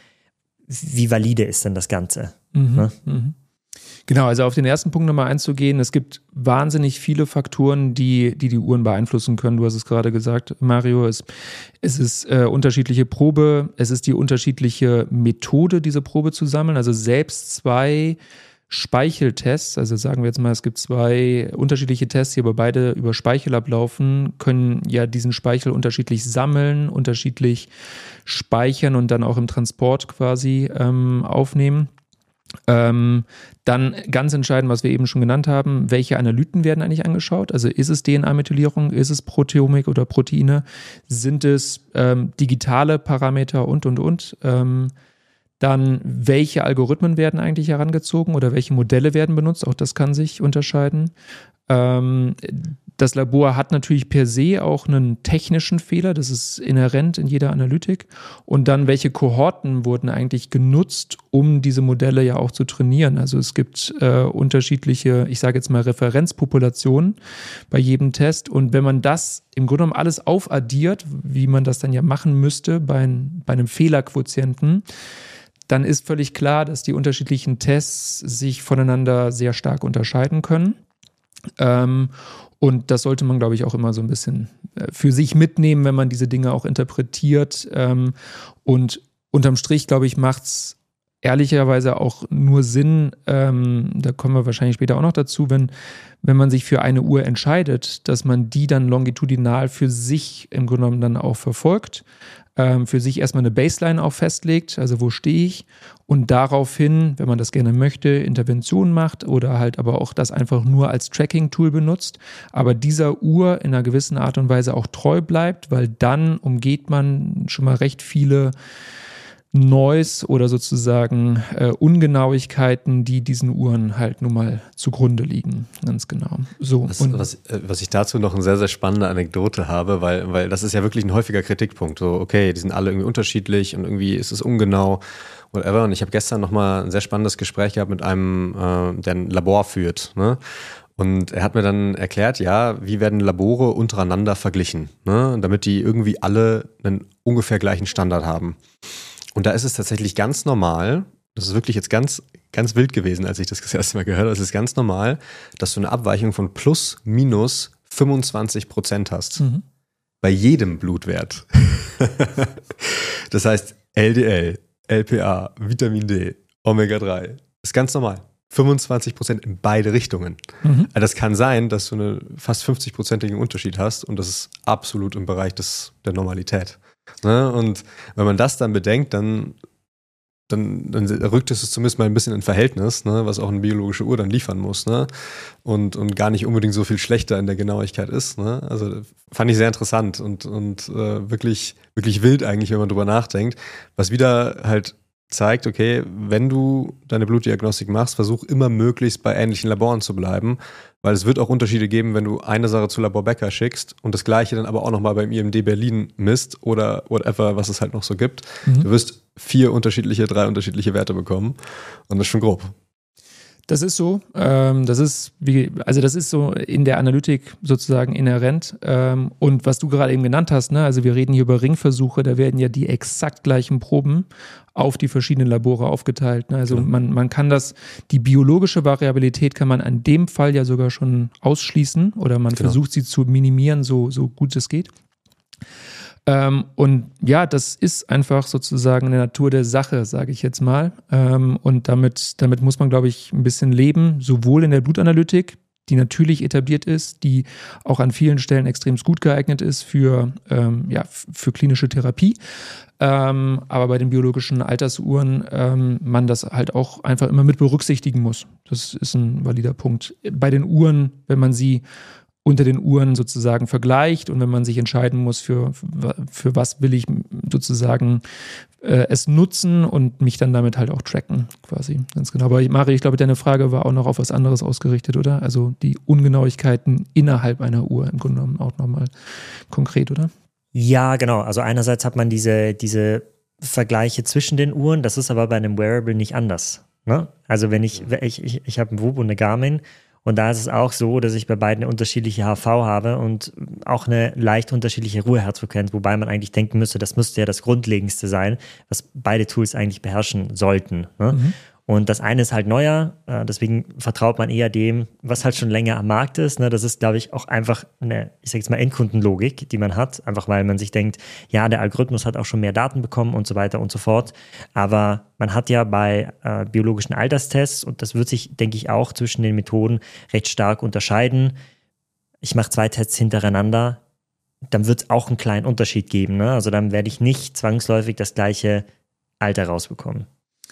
Wie valide ist denn das Ganze? Mhm, ne? mhm. Genau, also auf den ersten Punkt nochmal einzugehen, es gibt wahnsinnig viele Faktoren, die die, die Uhren beeinflussen können. Du hast es gerade gesagt, Mario, es, es ist äh, unterschiedliche Probe, es ist die unterschiedliche Methode, diese Probe zu sammeln. Also selbst zwei Speicheltests, also sagen wir jetzt mal, es gibt zwei unterschiedliche Tests, die aber beide über Speichel ablaufen, können ja diesen Speichel unterschiedlich sammeln, unterschiedlich speichern und dann auch im Transport quasi ähm, aufnehmen. Ähm, dann ganz entscheidend, was wir eben schon genannt haben, welche Analyten werden eigentlich angeschaut? Also ist es D N A-Methylierung, ist es Proteomik oder Proteine, sind es ähm, digitale Parameter und, und, und. Ähm, dann, welche Algorithmen werden eigentlich herangezogen oder welche Modelle werden benutzt? Auch das kann sich unterscheiden. Ähm, das Labor hat natürlich per se auch einen technischen Fehler, das ist inhärent in jeder Analytik. Und dann, welche Kohorten wurden eigentlich genutzt, um diese Modelle ja auch zu trainieren? Also es gibt äh, unterschiedliche, ich sage jetzt mal Referenzpopulationen bei jedem Test. Und wenn man das im Grunde genommen alles aufaddiert, wie man das dann ja machen müsste bei, ein, bei einem Fehlerquotienten, dann ist völlig klar, dass die unterschiedlichen Tests sich voneinander sehr stark unterscheiden können. Ähm, und das sollte man, glaube ich, auch immer so ein bisschen äh, für sich mitnehmen, wenn man diese Dinge auch interpretiert. Ähm, und unterm Strich, glaube ich, macht es ehrlicherweise auch nur Sinn, ähm, da kommen wir wahrscheinlich später auch noch dazu, wenn, wenn man sich für eine Uhr entscheidet, dass man die dann longitudinal für sich im Grunde genommen dann auch verfolgt, ähm, für sich erstmal eine Baseline auch festlegt, also wo stehe ich, und daraufhin, wenn man das gerne möchte, Interventionen macht oder halt aber auch das einfach nur als Tracking-Tool benutzt, aber dieser Uhr in einer gewissen Art und Weise auch treu bleibt, weil dann umgeht man schon mal recht viele Noise oder sozusagen äh, Ungenauigkeiten, die diesen Uhren halt nun mal zugrunde liegen. Ganz genau. So, was, und was, was ich dazu noch eine sehr, sehr spannende Anekdote habe, weil, weil das ist ja wirklich ein häufiger Kritikpunkt. So, okay, die sind alle irgendwie unterschiedlich und irgendwie ist es ungenau, whatever. Und ich habe gestern nochmal ein sehr spannendes Gespräch gehabt mit einem, äh, der ein Labor führt, ne? Und er hat mir dann erklärt, ja, wie werden Labore untereinander verglichen, ne? Damit die irgendwie alle einen ungefähr gleichen Standard haben. Und da ist es tatsächlich ganz normal, das ist wirklich jetzt ganz, ganz wild gewesen, als ich das das erste Mal gehört habe, es ist ganz normal, dass du eine Abweichung von plus, minus fünfundzwanzig Prozent hast. Mhm. Bei jedem Blutwert. Das heißt L D L, L P A, Vitamin D Omega drei. Ist ganz normal. fünfundzwanzig Prozent in beide Richtungen. Mhm. Also das kann sein, dass du einen fast fünfzig-prozentigen Unterschied hast und das ist absolut im Bereich des, der Normalität. Ne? Und wenn man das dann bedenkt, dann, dann, dann rückt es zumindest mal ein bisschen in Verhältnis, ne? Was auch eine biologische Uhr dann liefern muss, ne? und, und gar nicht unbedingt so viel schlechter in der Genauigkeit ist. Ne? Also fand ich sehr interessant und, und äh, wirklich, wirklich wild eigentlich, wenn man drüber nachdenkt, was wieder halt zeigt, okay, wenn du deine Blutdiagnostik machst, versuch immer möglichst bei ähnlichen Laboren zu bleiben, weil es wird auch Unterschiede geben, wenn du eine Sache zu Labor Becker schickst und das Gleiche dann aber auch nochmal beim I M D Berlin misst oder whatever, was es halt noch so gibt. Mhm. Du wirst vier unterschiedliche, drei unterschiedliche Werte bekommen und das ist schon grob. Das ist so. Ähm, das ist wie, also das ist so in der Analytik sozusagen inhärent. Ähm, und was du gerade eben genannt hast, ne, also wir reden hier über Ringversuche, da werden ja die exakt gleichen Proben auf die verschiedenen Labore aufgeteilt. Ne? Also ja. man, man kann das, die biologische Variabilität kann man in dem Fall ja sogar schon ausschließen oder man genau. versucht sie zu minimieren, so, so gut es geht. Ähm, und ja, das ist einfach sozusagen eine Natur der Sache, sage ich jetzt mal. Ähm, und damit, damit muss man, glaube ich, ein bisschen leben, sowohl in der Blutanalytik, die natürlich etabliert ist, die auch an vielen Stellen extrem gut geeignet ist für, ähm, ja, für klinische Therapie. Ähm, aber bei den biologischen Altersuhren ähm, man das halt auch einfach immer mit berücksichtigen muss. Das ist ein valider Punkt. Bei den Uhren, wenn man sie unter den Uhren sozusagen vergleicht und wenn man sich entscheiden muss, für, für was will ich sozusagen äh, es nutzen und mich dann damit halt auch tracken, quasi. Ganz genau. Aber Mari, ich glaube, deine Frage war auch noch auf was anderes ausgerichtet, oder? Also die Ungenauigkeiten innerhalb einer Uhr im Grunde genommen auch nochmal konkret, oder? Ja, genau. Also einerseits hat man diese, diese Vergleiche zwischen den Uhren, das ist aber bei einem Wearable nicht anders. Ne? Also wenn ich, ich, ich, ich habe einen Whoop und eine Garmin. Und da ist es auch so, dass ich bei beiden eine unterschiedliche H V habe und auch eine leicht unterschiedliche Ruheherzfrequenz, wobei man eigentlich denken müsste, das müsste ja das Grundlegendste sein, was beide Tools eigentlich beherrschen sollten. Ne? Mhm. Und das eine ist halt neuer, deswegen vertraut man eher dem, was halt schon länger am Markt ist. Ne? Das ist, glaube ich, auch einfach eine, ich sage jetzt mal, Endkundenlogik, die man hat, einfach weil man sich denkt, ja, der Algorithmus hat auch schon mehr Daten bekommen und so weiter und so fort. Aber man hat ja bei äh, biologischen Alterstests, und das wird sich, denke ich, auch zwischen den Methoden recht stark unterscheiden. Ich mache zwei Tests hintereinander, dann wird es auch einen kleinen Unterschied geben. Ne? Also dann werde ich nicht zwangsläufig das gleiche Alter rausbekommen.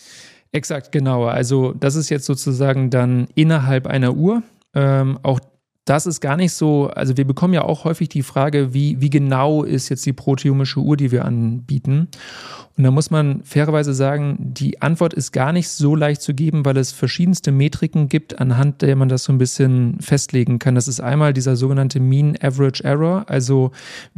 Exakt, genau. Also das ist jetzt sozusagen dann innerhalb einer Uhr. Ähm, auch das ist gar nicht so, also wir bekommen ja auch häufig die Frage, wie, wie genau ist jetzt die proteomische Uhr, die wir anbieten. Und da muss man fairerweise sagen, die Antwort ist gar nicht so leicht zu geben, weil es verschiedenste Metriken gibt, anhand der man das so ein bisschen festlegen kann. Das ist einmal dieser sogenannte Mean Average Error, also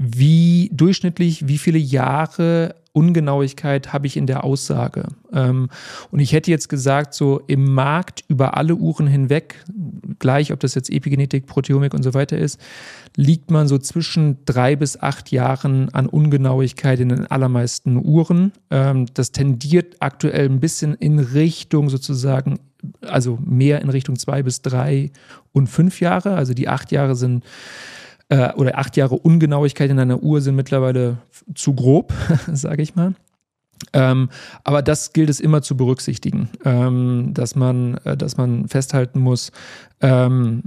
wie durchschnittlich, wie viele Jahre Ungenauigkeit habe ich in der Aussage. Ähm, und ich hätte jetzt gesagt, so im Markt über alle Uhren hinweg, gleich ob das jetzt Epigenetik, Proteomik und so weiter ist, liegt man so zwischen drei bis acht Jahren an Ungenauigkeit in den allermeisten Uhren. Ähm, das tendiert aktuell ein bisschen in Richtung sozusagen, also mehr in Richtung zwei bis drei und fünf Jahre. Also die acht Jahre sind oder acht Jahre Ungenauigkeit in einer Uhr sind mittlerweile zu grob, sage ich mal. Ähm, aber das gilt es immer zu berücksichtigen, ähm, dass man, äh, dass man festhalten muss, ähm,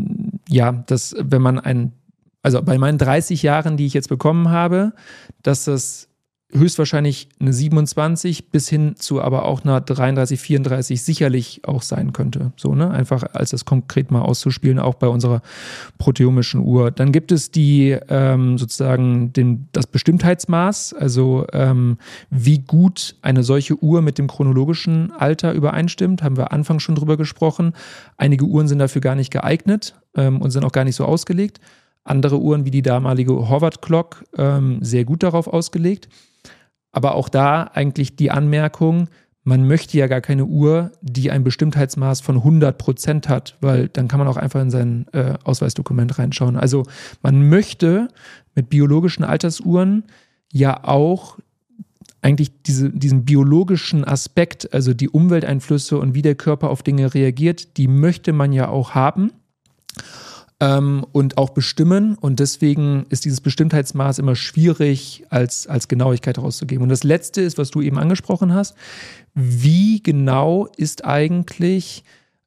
ja, dass wenn man ein, also bei meinen dreißig Jahren, die ich jetzt bekommen habe, dass das höchstwahrscheinlich eine siebenundzwanzig bis hin zu aber auch einer dreiunddreißig, vierunddreißig sicherlich auch sein könnte. So, ne? Einfach als das konkret mal auszuspielen, auch bei unserer proteomischen Uhr. Dann gibt es die ähm, sozusagen den, das Bestimmtheitsmaß, also ähm, wie gut eine solche Uhr mit dem chronologischen Alter übereinstimmt, haben wir Anfang schon drüber gesprochen. Einige Uhren sind dafür gar nicht geeignet ähm, und sind auch gar nicht so ausgelegt. Andere Uhren wie die damalige Horvath Clock ähm, sehr gut darauf ausgelegt. Aber auch da eigentlich die Anmerkung, man möchte ja gar keine Uhr, die ein Bestimmtheitsmaß von hundert Prozent hat, weil dann kann man auch einfach in sein äh, Ausweisdokument reinschauen. Also man möchte mit biologischen Altersuhren ja auch eigentlich diese, diesen biologischen Aspekt, also die Umwelteinflüsse und wie der Körper auf Dinge reagiert, die möchte man ja auch haben. ähm, und auch bestimmen. Und deswegen ist dieses Bestimmtheitsmaß immer schwierig als, als Genauigkeit herauszugeben. Und das Letzte ist, was du eben angesprochen hast. Wie genau ist eigentlich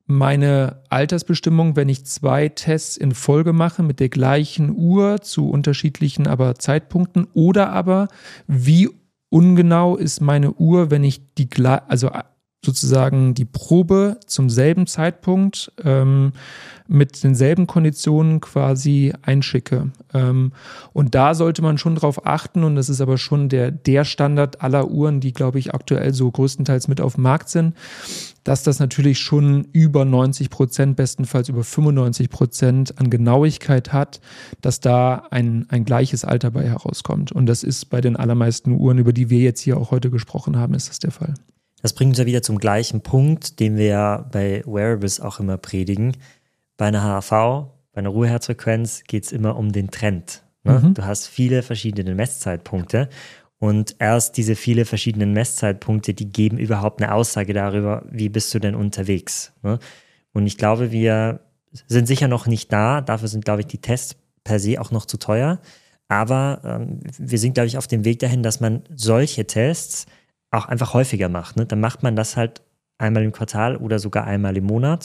meine Altersbestimmung, wenn ich zwei Tests in Folge mache mit der gleichen Uhr zu unterschiedlichen aber Zeitpunkten? Oder aber wie ungenau ist meine Uhr, wenn ich die, also sozusagen die Probe zum selben Zeitpunkt ähm, mit denselben Konditionen quasi einschicke. Ähm, und da sollte man schon drauf achten, und das ist aber schon der, der Standard aller Uhren, die, glaube ich, aktuell so größtenteils mit auf dem Markt sind, dass das natürlich schon über neunzig Prozent, bestenfalls über fünfundneunzig Prozent an Genauigkeit hat, dass da ein, ein gleiches Alter bei herauskommt. Und das ist bei den allermeisten Uhren, über die wir jetzt hier auch heute gesprochen haben, ist das der Fall. Das bringt uns ja wieder zum gleichen Punkt, den wir ja bei Wearables auch immer predigen. Bei einer H R V, bei einer Ruheherzfrequenz geht es immer um den Trend. Ne? Mhm. Du hast viele verschiedene Messzeitpunkte und erst diese viele verschiedenen Messzeitpunkte, die geben überhaupt eine Aussage darüber, wie bist du denn unterwegs. Ne? Und ich glaube, wir sind sicher noch nicht da. Dafür sind, glaube ich, die Tests per se auch noch zu teuer. Aber ähm, wir sind, glaube ich, auf dem Weg dahin, dass man solche Tests auch einfach häufiger macht. Ne? Dann macht man das halt einmal im Quartal oder sogar einmal im Monat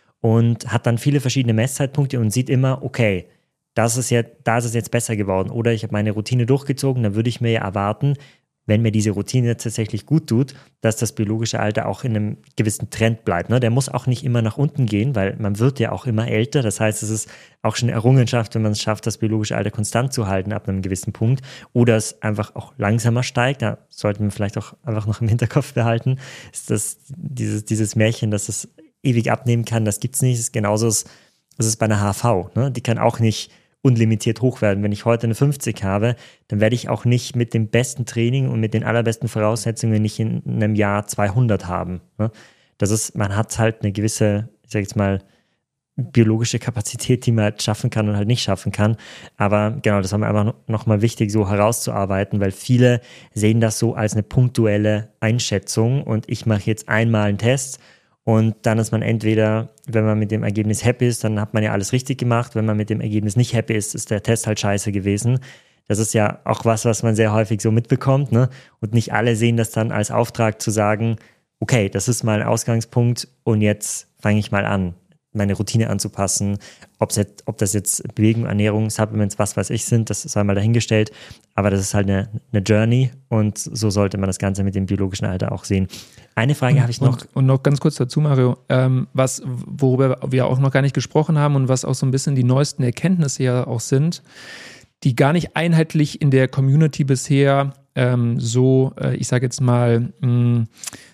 und hat dann viele verschiedene Messzeitpunkte und sieht immer, okay, das ist jetzt, da ist es jetzt besser geworden oder ich habe meine Routine durchgezogen, dann würde ich mir ja erwarten, wenn mir diese Routine tatsächlich gut tut, dass das biologische Alter auch in einem gewissen Trend bleibt. Ne? Der muss auch nicht immer nach unten gehen, weil man wird ja auch immer älter. Das heißt, es ist auch schon eine Errungenschaft, wenn man es schafft, das biologische Alter konstant zu halten ab einem gewissen Punkt oder es einfach auch langsamer steigt. Da sollten wir vielleicht auch einfach noch im Hinterkopf behalten, ist das dieses, dieses Märchen, dass es ewig abnehmen kann, das gibt es nicht. Das ist genauso, das ist bei einer H R V. Ne? Die kann auch nicht unlimitiert hoch werden. Wenn ich heute eine fünfzig habe, dann werde ich auch nicht mit dem besten Training und mit den allerbesten Voraussetzungen nicht in einem Jahr zweihundert haben. Das ist, man hat halt eine gewisse, ich sage jetzt mal, biologische Kapazität, die man halt schaffen kann und halt nicht schaffen kann. Aber genau, das war mir einfach nochmal wichtig, so herauszuarbeiten, weil viele sehen das so als eine punktuelle Einschätzung und ich mache jetzt einmal einen Test und dann ist man entweder, wenn man mit dem Ergebnis happy ist, dann hat man ja alles richtig gemacht. Wenn man mit dem Ergebnis nicht happy ist, ist der Test halt scheiße gewesen. Das ist ja auch was, was man sehr häufig so mitbekommt, ne? Und nicht alle sehen das dann als Auftrag zu sagen, okay, das ist mal ein Ausgangspunkt und jetzt fange ich mal an, meine Routine anzupassen. Ob's jetzt, ob das jetzt Bewegung, Ernährung, Supplements, was weiß ich sind, das sei mal dahingestellt. Aber das ist halt eine, eine Journey und so sollte man das Ganze mit dem biologischen Alter auch sehen. Eine Frage habe ich noch. Und, und noch ganz kurz dazu, Mario, ähm, was, worüber wir auch noch gar nicht gesprochen haben und was auch so ein bisschen die neuesten Erkenntnisse ja auch sind, die gar nicht einheitlich in der Community bisher ähm, so, äh, ich sage jetzt mal, mh,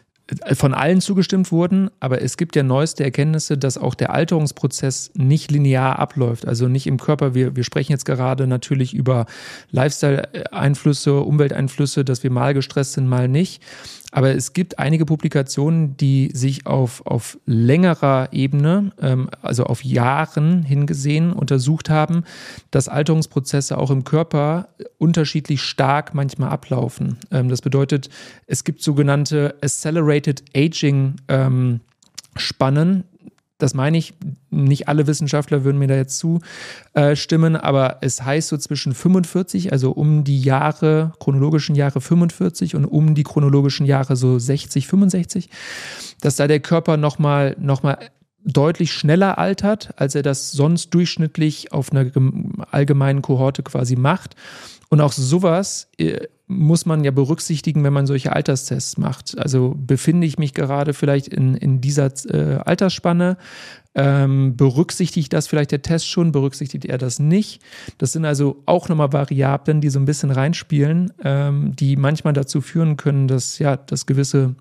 von allen zugestimmt wurden, aber es gibt ja neueste Erkenntnisse, dass auch der Alterungsprozess nicht linear abläuft, also nicht im Körper. Wir, wir sprechen jetzt gerade natürlich über Lifestyle-Einflüsse, Umwelteinflüsse, dass wir mal gestresst sind, mal nicht. Aber es gibt einige Publikationen, die sich auf, auf längerer Ebene, ähm, also auf Jahren hingesehen, untersucht haben, dass Alterungsprozesse auch im Körper unterschiedlich stark manchmal ablaufen. Ähm, das bedeutet, es gibt sogenannte Accelerated Aging ähm, Spannen. Das meine ich, nicht alle Wissenschaftler würden mir da jetzt zustimmen, aber es heißt so zwischen fünfundvierzig, also um die Jahre, chronologischen Jahre fünfundvierzig und um die chronologischen Jahre so sechzig, fünfundsechzig, dass da der Körper nochmal noch mal deutlich schneller altert, als er das sonst durchschnittlich auf einer allgemeinen Kohorte quasi macht. Und auch sowas äh, muss man ja berücksichtigen, wenn man solche Alterstests macht. Also befinde ich mich gerade vielleicht in, in dieser äh, Altersspanne, ähm, berücksichtigt das vielleicht der Test schon, berücksichtigt er das nicht? Das sind also auch nochmal Variablen, die so ein bisschen reinspielen, ähm, die manchmal dazu führen können, dass ja das gewisse,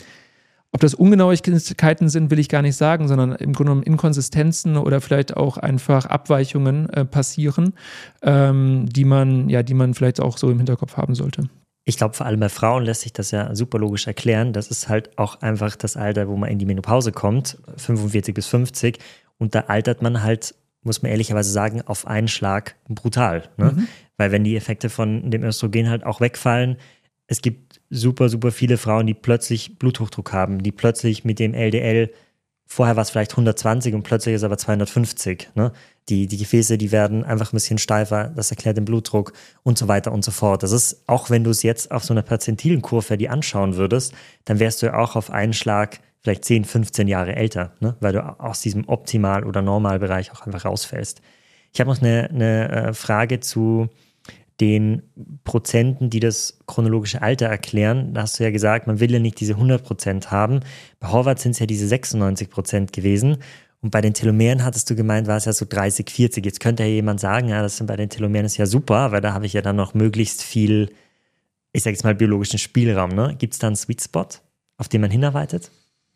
ob das Ungenauigkeiten sind, will ich gar nicht sagen, sondern im Grunde genommen Inkonsistenzen oder vielleicht auch einfach Abweichungen äh, passieren, ähm, die man, ja, die man vielleicht auch so im Hinterkopf haben sollte. Ich glaube, vor allem bei Frauen lässt sich das ja super logisch erklären. Das ist halt auch einfach das Alter, wo man in die Menopause kommt, fünfundvierzig bis fünfzig. Und da altert man halt, muss man ehrlicherweise sagen, auf einen Schlag brutal. Ne? Mhm. Weil wenn die Effekte von dem Östrogen halt auch wegfallen, es gibt super, super viele Frauen, die plötzlich Bluthochdruck haben, die plötzlich mit dem L D L, vorher war es vielleicht hundertzwanzig und plötzlich ist es aber zweihundertfünfzig. Ne? Die, die Gefäße, die werden einfach ein bisschen steifer, das erklärt den Blutdruck und so weiter und so fort. Das ist, auch wenn du es jetzt auf so einer perzentilen Kurve die anschauen würdest, dann wärst du ja auch auf einen Schlag vielleicht zehn, fünfzehn Jahre älter, ne? Weil du aus diesem Optimal- oder Normalbereich auch einfach rausfällst. Ich habe noch eine, eine Frage zu den Prozenten, die das chronologische Alter erklären. Da hast du ja gesagt, man will ja nicht diese hundert Prozent haben. Bei Horvath sind es ja diese sechsundneunzig Prozent gewesen. Und bei den Telomeren hattest du gemeint, war es ja so dreißig, vierzig. Jetzt könnte ja jemand sagen, ja, das sind bei den Telomeren ist ja super, weil da habe ich ja dann noch möglichst viel, ich sage jetzt mal, biologischen Spielraum. Ne? Gibt es da einen Sweet Spot, auf den man hinarbeitet?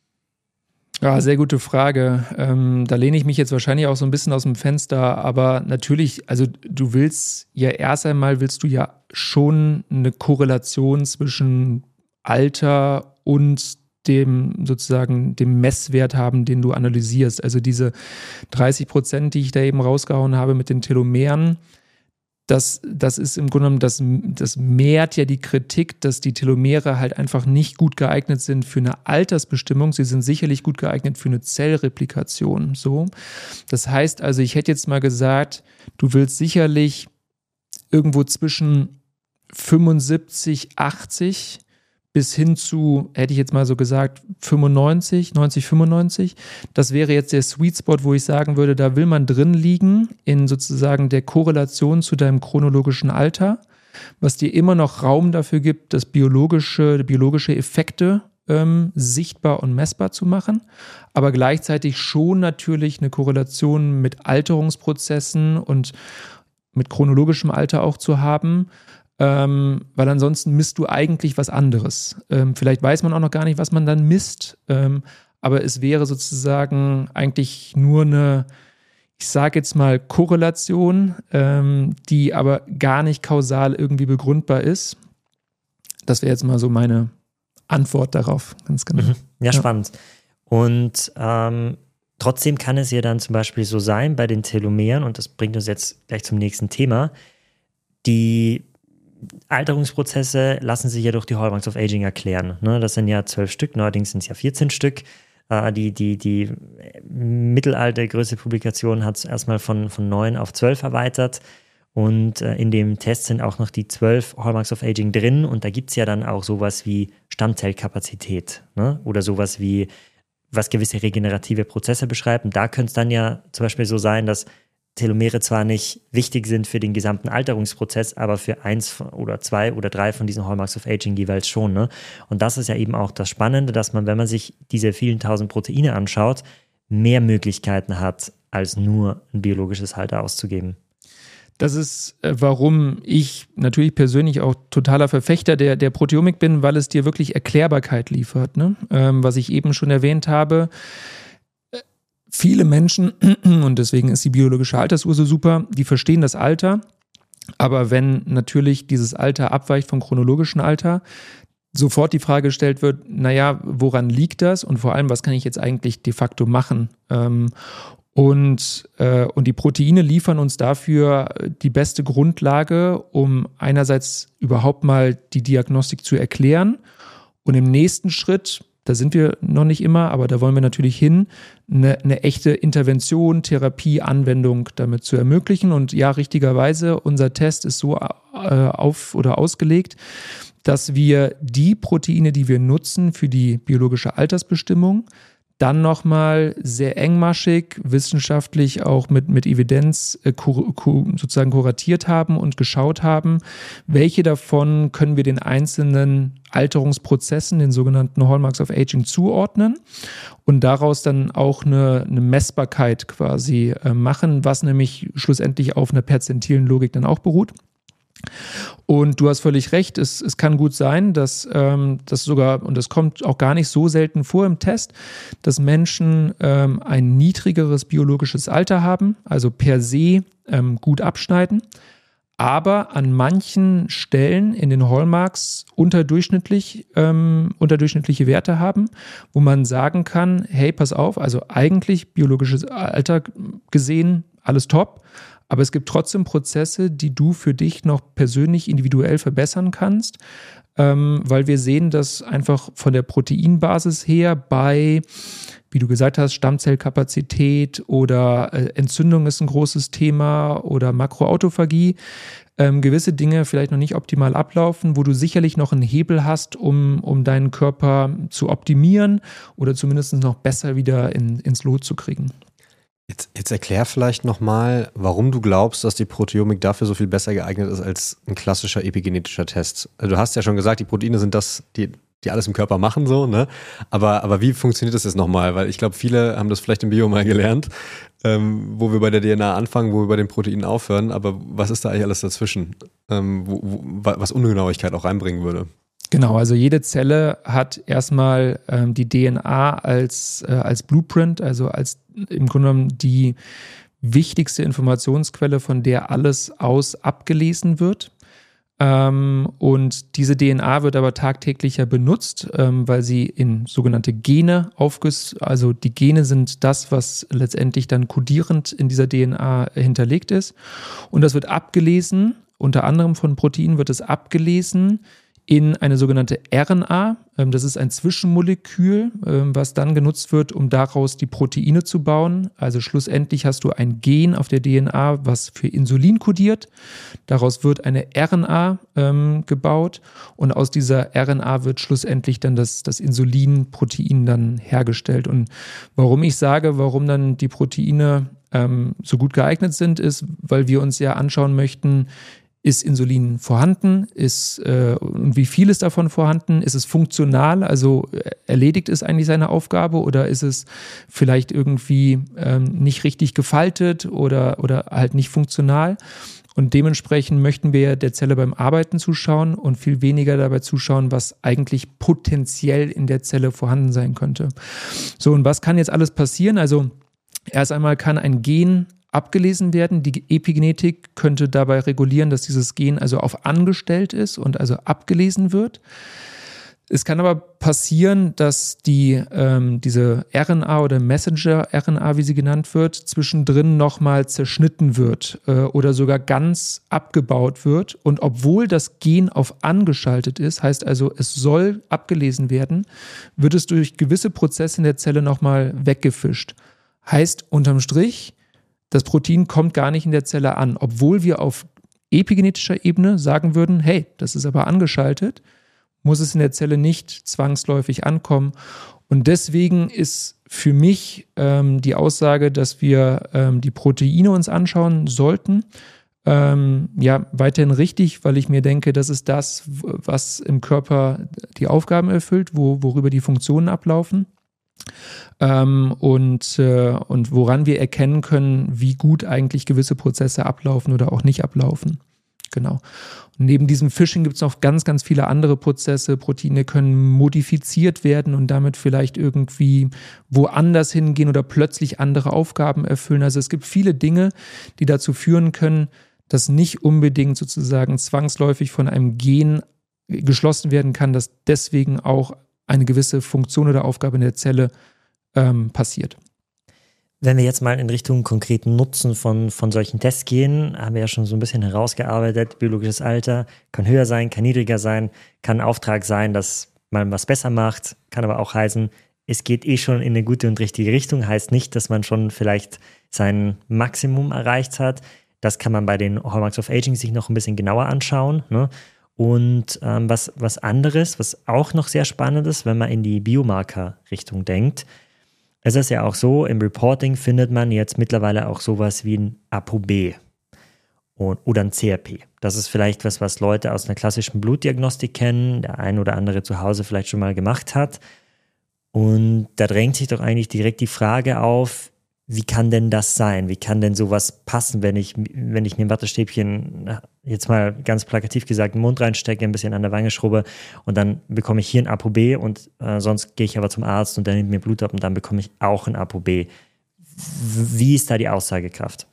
Ja, sehr gute Frage. Ähm, da lehne ich mich jetzt wahrscheinlich auch so ein bisschen aus dem Fenster, aber natürlich, also du willst ja erst einmal, willst du ja schon eine Korrelation zwischen Alter und dem sozusagen dem Messwert haben, den du analysierst. Also diese dreißig Prozent, die ich da eben rausgehauen habe mit den Telomeren, das, das ist im Grunde genommen, das, das mehrt ja die Kritik, dass die Telomere halt einfach nicht gut geeignet sind für eine Altersbestimmung. Sie sind sicherlich gut geeignet für eine Zellreplikation. So. Das heißt also, ich hätte jetzt mal gesagt, du willst sicherlich irgendwo zwischen fünfundsiebzig, achtzig bis hin zu, hätte ich jetzt mal so gesagt, fünfundneunzig, neunzig, fünfundneunzig. Das wäre jetzt der Sweet Spot, wo ich sagen würde, da will man drin liegen in sozusagen der Korrelation zu deinem chronologischen Alter, was dir immer noch Raum dafür gibt, das biologische, biologische Effekte ähm, sichtbar und messbar zu machen, aber gleichzeitig schon natürlich eine Korrelation mit Alterungsprozessen und mit chronologischem Alter auch zu haben. Ähm, weil ansonsten misst du eigentlich was anderes. Ähm, vielleicht weiß man auch noch gar nicht, was man dann misst, ähm, aber es wäre sozusagen eigentlich nur eine, ich sage jetzt mal Korrelation, ähm, die aber gar nicht kausal irgendwie begründbar ist. Das wäre jetzt mal so meine Antwort darauf, ganz genau. Mhm. Ja, ja, spannend. Und ähm, trotzdem kann es ja dann zum Beispiel so sein bei den Telomeren, und das bringt uns jetzt gleich zum nächsten Thema, die Alterungsprozesse lassen sich ja durch die Hallmarks of Aging erklären. Ne? Das sind ja zwölf Stück, neuerdings sind es ja vierzehn Stück. Äh, die, die, die mittelalte größte Publikation hat es erstmal von, von neun auf zwölf erweitert. Und äh, in dem Test sind auch noch die zwölf Hallmarks of Aging drin. Und da gibt es ja dann auch sowas wie Stammzellkapazität, ne? Oder sowas wie, was gewisse regenerative Prozesse beschreibt. Und da könnte es dann ja zum Beispiel so sein, dass Telomere zwar nicht wichtig sind für den gesamten Alterungsprozess, aber für eins oder zwei oder drei von diesen Hallmarks of Aging jeweils schon. Ne? Und das ist ja eben auch das Spannende, dass man, wenn man sich diese vielen tausend Proteine anschaut, mehr Möglichkeiten hat, als nur ein biologisches Alter auszugeben. Das ist, warum ich natürlich persönlich auch totaler Verfechter der, der Proteomik bin, weil es dir wirklich Erklärbarkeit liefert. Ne? Ähm, was ich eben schon erwähnt habe, viele Menschen, und deswegen ist die biologische Altersuhr so super, die verstehen das Alter, aber wenn natürlich dieses Alter abweicht vom chronologischen Alter, sofort die Frage gestellt wird, naja, woran liegt das und vor allem, was kann ich jetzt eigentlich de facto machen? Ähm, und, äh, und die Proteine liefern uns dafür die beste Grundlage, um einerseits überhaupt mal die Diagnostik zu erklären und im nächsten Schritt, da sind wir noch nicht immer, aber da wollen wir natürlich hin, eine, eine echte Intervention, Therapie, Anwendung damit zu ermöglichen. Und ja, richtigerweise, unser Test ist so äh, auf oder ausgelegt, dass wir die Proteine, die wir nutzen für die biologische Altersbestimmung, dann nochmal sehr engmaschig, wissenschaftlich auch mit, mit Evidenz äh, kur, kur, sozusagen kuratiert haben und geschaut haben, welche davon können wir den einzelnen Alterungsprozessen, den sogenannten Hallmarks of Aging, zuordnen und daraus dann auch eine, eine Messbarkeit quasi äh, machen, was nämlich schlussendlich auf einer perzentilen Logik dann auch beruht. Und du hast völlig recht, es, es kann gut sein, dass ähm, das sogar, und das kommt auch gar nicht so selten vor im Test, dass Menschen ähm, ein niedrigeres biologisches Alter haben, also per se ähm, gut abschneiden, aber an manchen Stellen in den Hallmarks unterdurchschnittlich, ähm, unterdurchschnittliche Werte haben, wo man sagen kann, hey, pass auf, also eigentlich biologisches Alter gesehen, alles top, aber es gibt trotzdem Prozesse, die du für dich noch persönlich individuell verbessern kannst. ähm, weil wir sehen, dass einfach von der Proteinbasis her bei, wie du gesagt hast, Stammzellkapazität oder äh, Entzündung ist ein großes Thema oder Makroautophagie, ähm, gewisse Dinge vielleicht noch nicht optimal ablaufen, wo du sicherlich noch einen Hebel hast, um, um deinen Körper zu optimieren oder zumindest noch besser wieder in, ins Lot zu kriegen. Jetzt, jetzt erklär vielleicht nochmal, warum du glaubst, dass die Proteomik dafür so viel besser geeignet ist als ein klassischer epigenetischer Test. Also du hast ja schon gesagt, die Proteine sind das, die, die alles im Körper machen, so, ne? Aber, aber wie funktioniert das jetzt nochmal? Weil ich glaube, viele haben das vielleicht im Bio mal gelernt, ähm, wo wir bei der D N A anfangen, wo wir bei den Proteinen aufhören. Aber was ist da eigentlich alles dazwischen, ähm, wo, wo, was Ungenauigkeit auch reinbringen würde? Genau, also jede Zelle hat erstmal ähm, die D N A als, äh, als Blueprint, also als im Grunde genommen die wichtigste Informationsquelle, von der alles aus abgelesen wird. Ähm, und diese D N A wird aber tagtäglich ja benutzt, ähm, weil sie in sogenannte Gene aufges, also die Gene sind das, was letztendlich dann kodierend in dieser D N A hinterlegt ist. Und das wird abgelesen, unter anderem von Proteinen wird es abgelesen in eine sogenannte R N A. Das ist ein Zwischenmolekül, was dann genutzt wird, um daraus die Proteine zu bauen. Also schlussendlich hast du ein Gen auf der D N A, was für Insulin kodiert. Daraus wird eine R N A ähm, gebaut und aus dieser R N A wird schlussendlich dann das, das Insulinprotein dann hergestellt. Und warum ich sage, warum dann die Proteine ähm, so gut geeignet sind, ist, weil wir uns ja anschauen möchten, ist Insulin vorhanden? Ist, äh, und wie viel ist davon vorhanden? Ist es funktional? Also erledigt es eigentlich seine Aufgabe oder ist es vielleicht irgendwie ähm, nicht richtig gefaltet oder, oder halt nicht funktional? Und dementsprechend möchten wir der Zelle beim Arbeiten zuschauen und viel weniger dabei zuschauen, was eigentlich potenziell in der Zelle vorhanden sein könnte. So, und was kann jetzt alles passieren? Also erst einmal kann ein Gen abgelesen werden. Die Epigenetik könnte dabei regulieren, dass dieses Gen also auf angestellt ist und also abgelesen wird. Es kann aber passieren, dass die, ähm, diese R N A oder Messenger-R N A, wie sie genannt wird, zwischendrin nochmal zerschnitten wird äh, oder sogar ganz abgebaut wird. Und obwohl das Gen auf angeschaltet ist, heißt also, es soll abgelesen werden, wird es durch gewisse Prozesse in der Zelle nochmal weggefischt. Heißt unterm Strich, das Protein kommt gar nicht in der Zelle an, obwohl wir auf epigenetischer Ebene sagen würden, hey, das ist aber angeschaltet, muss es in der Zelle nicht zwangsläufig ankommen. Und deswegen ist für mich ähm, die Aussage, dass wir ähm, die Proteine uns anschauen sollten, ähm, ja, weiterhin richtig, weil ich mir denke, das ist das, was im Körper die Aufgaben erfüllt, wo, worüber die Funktionen ablaufen. Ähm, und, äh, und woran wir erkennen können, wie gut eigentlich gewisse Prozesse ablaufen oder auch nicht ablaufen. Genau. Und neben diesem Fishing gibt es noch ganz, ganz viele andere Prozesse. Proteine können modifiziert werden und damit vielleicht irgendwie woanders hingehen oder plötzlich andere Aufgaben erfüllen. Also es gibt viele Dinge, die dazu führen können, dass nicht unbedingt sozusagen zwangsläufig von einem Gen geschlossen werden kann, dass deswegen auch eine gewisse Funktion oder Aufgabe in der Zelle ähm, passiert. Wenn wir jetzt mal in Richtung konkreten Nutzen von, von solchen Tests gehen, haben wir ja schon so ein bisschen herausgearbeitet, biologisches Alter kann höher sein, kann niedriger sein, kann ein Auftrag sein, dass man was besser macht, kann aber auch heißen, es geht eh schon in eine gute und richtige Richtung, heißt nicht, dass man schon vielleicht sein Maximum erreicht hat. Das kann man bei den Hallmarks of Aging sich noch ein bisschen genauer anschauen, ne? Und ähm, was, was anderes, was auch noch sehr spannend ist, wenn man in die Biomarker-Richtung denkt, es ist ja auch so, im Reporting findet man jetzt mittlerweile auch sowas wie ein ApoB und, oder ein C R P. Das ist vielleicht was, was Leute aus einer klassischen Blutdiagnostik kennen, der ein oder andere zu Hause vielleicht schon mal gemacht hat. Und da drängt sich doch eigentlich direkt die Frage auf, wie kann denn das sein? Wie kann denn sowas passen, wenn ich, wenn ich mir ein Wattestäbchen, jetzt mal ganz plakativ gesagt, in den Mund reinstecke, ein bisschen an der Wange schrubbe und dann bekomme ich hier ein ApoB und äh, sonst gehe ich aber zum Arzt und der nimmt mir Blut ab und dann bekomme ich auch ein ApoB. Wie ist da die Aussagekraft?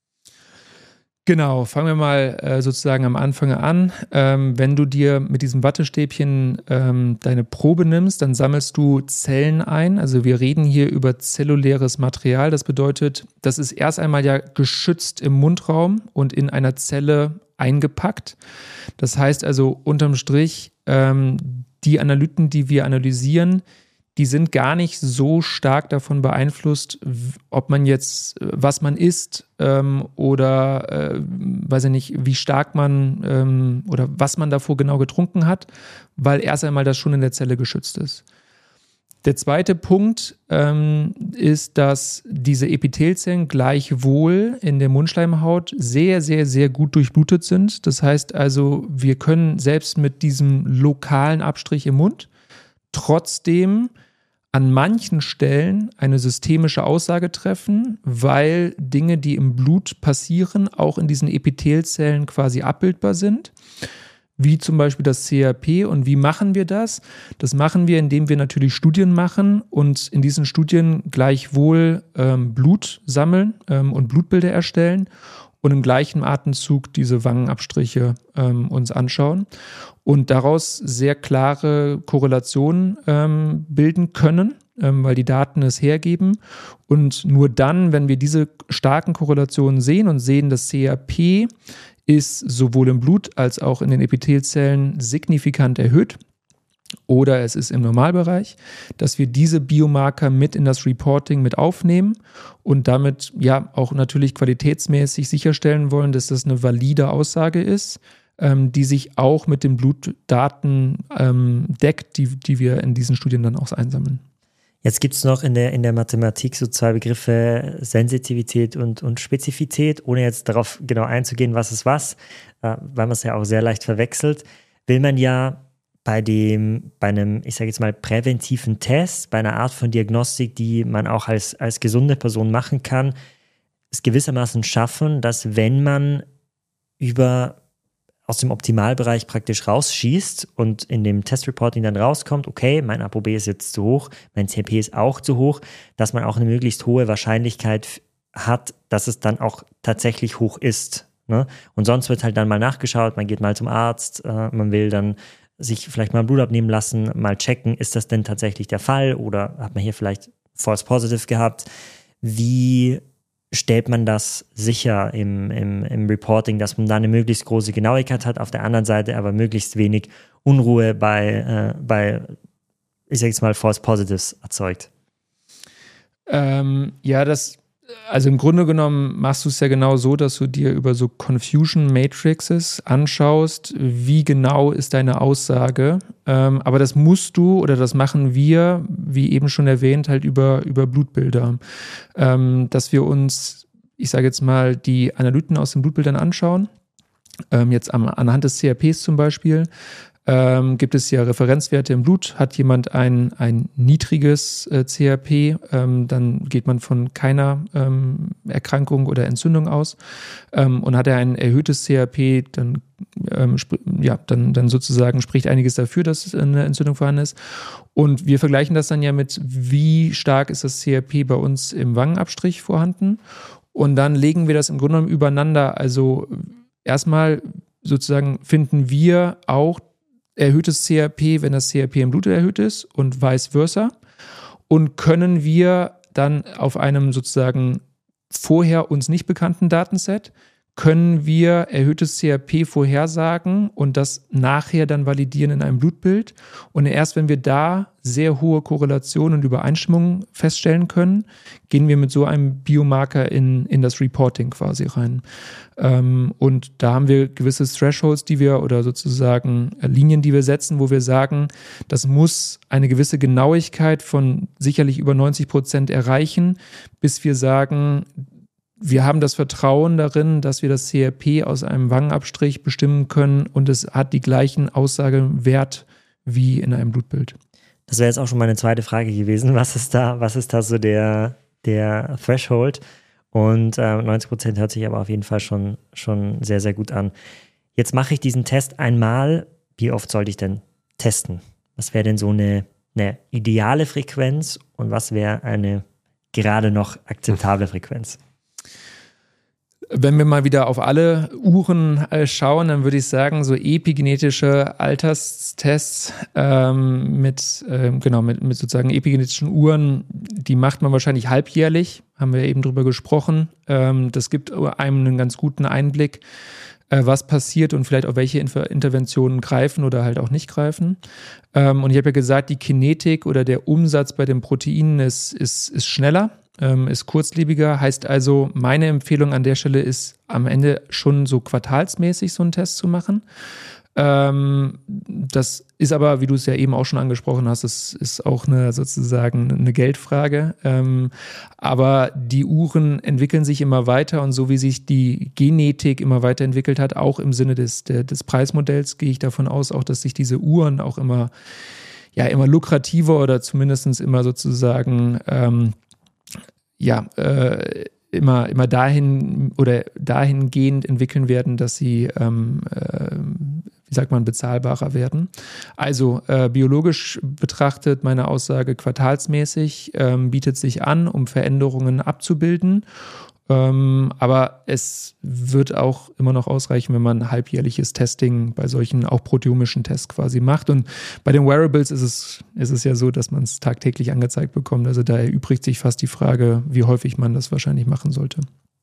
Genau, fangen wir mal äh, sozusagen am Anfang an. Ähm, wenn du dir mit diesem Wattestäbchen ähm, deine Probe nimmst, dann sammelst du Zellen ein. Also wir reden hier über zelluläres Material. Das bedeutet, das ist erst einmal ja geschützt im Mundraum und in einer Zelle eingepackt. Das heißt also unterm Strich, ähm, die Analyten, die wir analysieren, die sind gar nicht so stark davon beeinflusst, ob man jetzt, was man isst ähm, oder, äh, weiß ich nicht, wie stark man ähm, oder was man davor genau getrunken hat, weil erst einmal das schon in der Zelle geschützt ist. Der zweite Punkt ähm, ist, dass diese Epithelzellen gleichwohl in der Mundschleimhaut sehr, sehr, sehr gut durchblutet sind. Das heißt also, wir können selbst mit diesem lokalen Abstrich im Mund trotzdem an manchen Stellen eine systemische Aussage treffen, weil Dinge, die im Blut passieren, auch in diesen Epithelzellen quasi abbildbar sind, wie zum Beispiel das C R P. Und wie machen wir das? Das machen wir, indem wir natürlich Studien machen und in diesen Studien gleichwohl ähm, Blut sammeln ähm, und Blutbilder erstellen und im gleichen Atemzug diese Wangenabstriche ähm, uns anschauen und daraus sehr klare Korrelationen ähm, bilden können, ähm, weil die Daten es hergeben. Und nur dann, wenn wir diese starken Korrelationen sehen und sehen, dass C R P ist sowohl im Blut als auch in den Epithelzellen signifikant erhöht oder es ist im Normalbereich, dass wir diese Biomarker mit in das Reporting mit aufnehmen und damit ja auch natürlich qualitätsmäßig sicherstellen wollen, dass das eine valide Aussage ist, ähm, die sich auch mit den Blutdaten ähm, deckt, die, die wir in diesen Studien dann auch einsammeln. Jetzt gibt es noch in der, in der Mathematik so zwei Begriffe, Sensitivität und, und Spezifität, ohne jetzt darauf genau einzugehen, was ist was, äh, weil man es ja auch sehr leicht verwechselt, will man ja bei dem, bei einem, ich sage jetzt mal, präventiven Test, bei einer Art von Diagnostik, die man auch als, als gesunde Person machen kann, es gewissermaßen schaffen, dass wenn man über aus dem Optimalbereich praktisch rausschießt und in dem Testreporting dann rauskommt, okay, mein ApoB ist jetzt zu hoch, mein C R P ist auch zu hoch, dass man auch eine möglichst hohe Wahrscheinlichkeit hat, dass es dann auch tatsächlich hoch ist. Ne? Und sonst wird halt dann mal nachgeschaut, man geht mal zum Arzt, äh, man will dann sich vielleicht mal Blut abnehmen lassen, mal checken, ist das denn tatsächlich der Fall oder hat man hier vielleicht False Positive gehabt? Wie stellt man das sicher im, im, im Reporting, dass man da eine möglichst große Genauigkeit hat, auf der anderen Seite aber möglichst wenig Unruhe bei, äh, bei ich sage jetzt mal, False Positives erzeugt? Ähm, ja, das, also im Grunde genommen machst du es ja genau so, dass du dir über so Confusion Matrices anschaust, wie genau ist deine Aussage. Ähm, aber das musst du oder das machen wir, wie eben schon erwähnt, halt über, über Blutbilder. Ähm, dass wir uns, ich sage jetzt mal, die Analyten aus den Blutbildern anschauen. Ähm, jetzt am, anhand des C R Ps zum Beispiel. Ähm, gibt es ja Referenzwerte im Blut. Hat jemand ein, ein niedriges äh, C R P, ähm, dann geht man von keiner ähm, Erkrankung oder Entzündung aus. Ähm, und hat er ein erhöhtes C R P, dann, ähm, sp- ja, dann, dann sozusagen spricht einiges dafür, dass eine Entzündung vorhanden ist. Und wir vergleichen das dann ja mit, wie stark ist das C R P bei uns im Wangenabstrich vorhanden. Und dann legen wir das im Grunde genommen übereinander. Also erstmal sozusagen finden wir auch erhöhtes C R P, wenn das C R P im Blut erhöht ist und vice versa. Und können wir dann auf einem sozusagen vorher uns nicht bekannten Datenset, können wir erhöhtes C R P vorhersagen und das nachher dann validieren in einem Blutbild. Und erst wenn wir da sehr hohe Korrelationen und Übereinstimmungen feststellen können, gehen wir mit so einem Biomarker in, in das Reporting quasi rein. Ähm, und da haben wir gewisse Thresholds, die wir oder sozusagen Linien, die wir setzen, wo wir sagen, das muss eine gewisse Genauigkeit von sicherlich über neunzig Prozent erreichen, bis wir sagen, wir haben das Vertrauen darin, dass wir das C R P aus einem Wangenabstrich bestimmen können und es hat die gleichen Aussagewert wie in einem Blutbild. Das wäre jetzt auch schon meine zweite Frage gewesen. Was ist da, was ist da so der, der Threshold? Und äh, neunzig Prozent hört sich aber auf jeden Fall schon, schon sehr, sehr gut an. Jetzt mache ich diesen Test einmal. Wie oft sollte ich denn testen? Was wäre denn so eine, eine ideale Frequenz und was wäre eine gerade noch akzeptable Frequenz? Wenn wir mal wieder auf alle Uhren äh, schauen, dann würde ich sagen, so epigenetische Alterstests ähm, mit, ähm, genau, mit, mit sozusagen epigenetischen Uhren, die macht man wahrscheinlich halbjährlich, haben wir eben drüber gesprochen. Ähm, das gibt einem einen ganz guten Einblick, äh, was passiert und vielleicht auch welche Inter- Interventionen greifen oder halt auch nicht greifen. Ähm, und ich habe ja gesagt, die Kinetik oder der Umsatz bei den Proteinen ist, ist, ist schneller, ähm, ist kurzlebiger. Heißt also, meine Empfehlung an der Stelle ist, am Ende schon so quartalsmäßig so einen Test zu machen. Ähm, das ist aber, wie du es ja eben auch schon angesprochen hast, das ist auch eine sozusagen eine Geldfrage. Ähm, aber die Uhren entwickeln sich immer weiter und so wie sich die Genetik immer weiterentwickelt hat, auch im Sinne des, der, des Preismodells, gehe ich davon aus, auch, dass sich diese Uhren auch immer, ja, immer lukrativer oder zumindest immer sozusagen, ähm, ja, äh, immer, immer dahin oder dahingehend entwickeln werden, dass sie ähm, äh, wie sagt man, bezahlbarer werden. Also äh, biologisch betrachtet meine Aussage quartalsmäßig, ähm, bietet sich an, um Veränderungen abzubilden. Ähm, aber es wird auch immer noch ausreichen, wenn man halbjährliches Testing bei solchen auch proteomischen Tests quasi macht. Und bei den Wearables ist es, ist es ja so, dass man es tagtäglich angezeigt bekommt. Also da erübrigt sich fast die Frage, wie häufig man das wahrscheinlich machen sollte.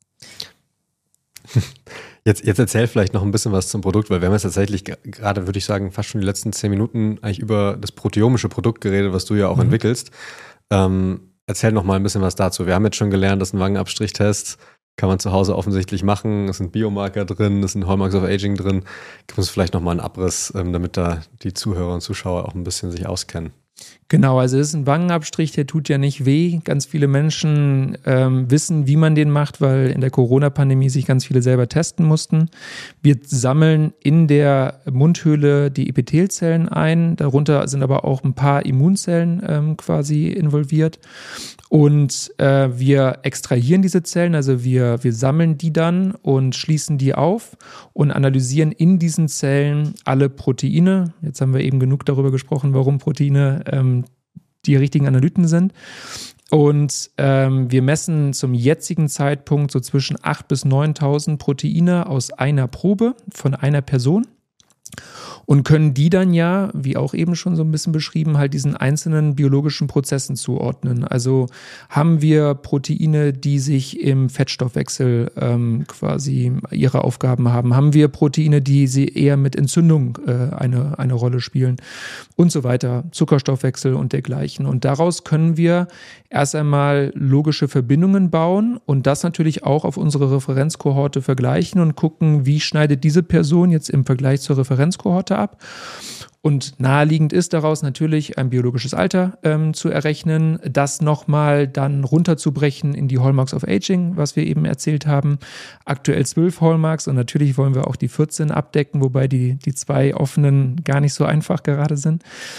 Jetzt, jetzt erzähl vielleicht noch ein bisschen was zum Produkt, weil wir haben jetzt tatsächlich gerade, würde ich sagen, fast schon die letzten zehn Minuten eigentlich über das proteomische Produkt geredet, was du ja auch mhm. entwickelst. Ähm, erzähl noch mal ein bisschen was dazu. Wir haben jetzt schon gelernt, dass ein Wangenabstrichtest kann man zu Hause offensichtlich machen. Es sind Biomarker drin, es sind Hallmarks of Aging drin. Gib uns vielleicht noch mal einen Abriss, ähm, damit da die Zuhörer und Zuschauer auch ein bisschen sich auskennen. Genau, also es ist ein Wangenabstrich, der tut ja nicht weh. Ganz viele Menschen ähm, wissen, wie man den macht, weil in der Corona-Pandemie sich ganz viele selber testen mussten. Wir sammeln in der Mundhöhle die Epithelzellen ein. Darunter sind aber auch ein paar Immunzellen ähm, quasi involviert. Und äh, wir extrahieren diese Zellen, also wir, wir sammeln die dann und schließen die auf und analysieren in diesen Zellen alle Proteine. Jetzt haben wir eben genug darüber gesprochen, warum Proteine ähm, die richtigen Analyten sind. Und ähm, wir messen zum jetzigen Zeitpunkt so zwischen achttausend bis neuntausend Proteine aus einer Probe von einer Person. Und können die dann ja, wie auch eben schon so ein bisschen beschrieben, halt diesen einzelnen biologischen Prozessen zuordnen. Also haben wir Proteine, die sich im Fettstoffwechsel ähm, quasi ihre Aufgaben haben? Haben wir Proteine, die sie eher mit Entzündung äh, eine, eine Rolle spielen? Und so weiter, Zuckerstoffwechsel und dergleichen. Und daraus können wir erst einmal logische Verbindungen bauen und das natürlich auch auf unsere Referenzkohorte vergleichen und gucken, wie schneidet diese Person jetzt im Vergleich zur Referenzkohorte ab. Und naheliegend ist daraus natürlich ein biologisches Alter ähm, zu errechnen, das nochmal dann runterzubrechen in die Hallmarks of Aging, was wir eben erzählt haben. Aktuell zwölf Hallmarks und natürlich wollen wir auch die vierzehn abdecken, wobei die, die zwei offenen gar nicht so einfach gerade sind.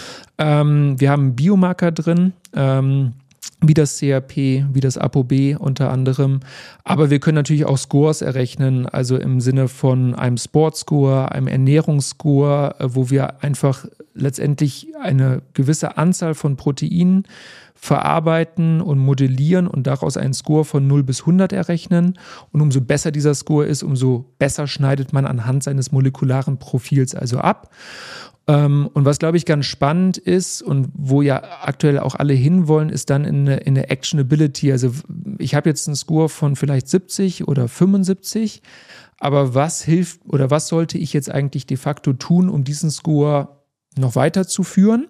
Ähm, wir haben Biomarker drin, ähm, wie das C R P, wie das ApoB unter anderem. Aber wir können natürlich auch Scores errechnen, also im Sinne von einem Sportscore, einem Ernährungsscore, wo wir einfach letztendlich eine gewisse Anzahl von Proteinen verarbeiten und modellieren und daraus einen Score von null bis hundert errechnen. Und umso besser dieser Score ist, umso besser schneidet man anhand seines molekularen Profils also ab. Und was, glaube ich, ganz spannend ist und wo ja aktuell auch alle hinwollen, ist dann in eine, in eine Actionability. Also ich habe jetzt einen Score von vielleicht siebzig oder fünfundsiebzig, aber was hilft oder was sollte ich jetzt eigentlich de facto tun, um diesen Score noch weiterzuführen?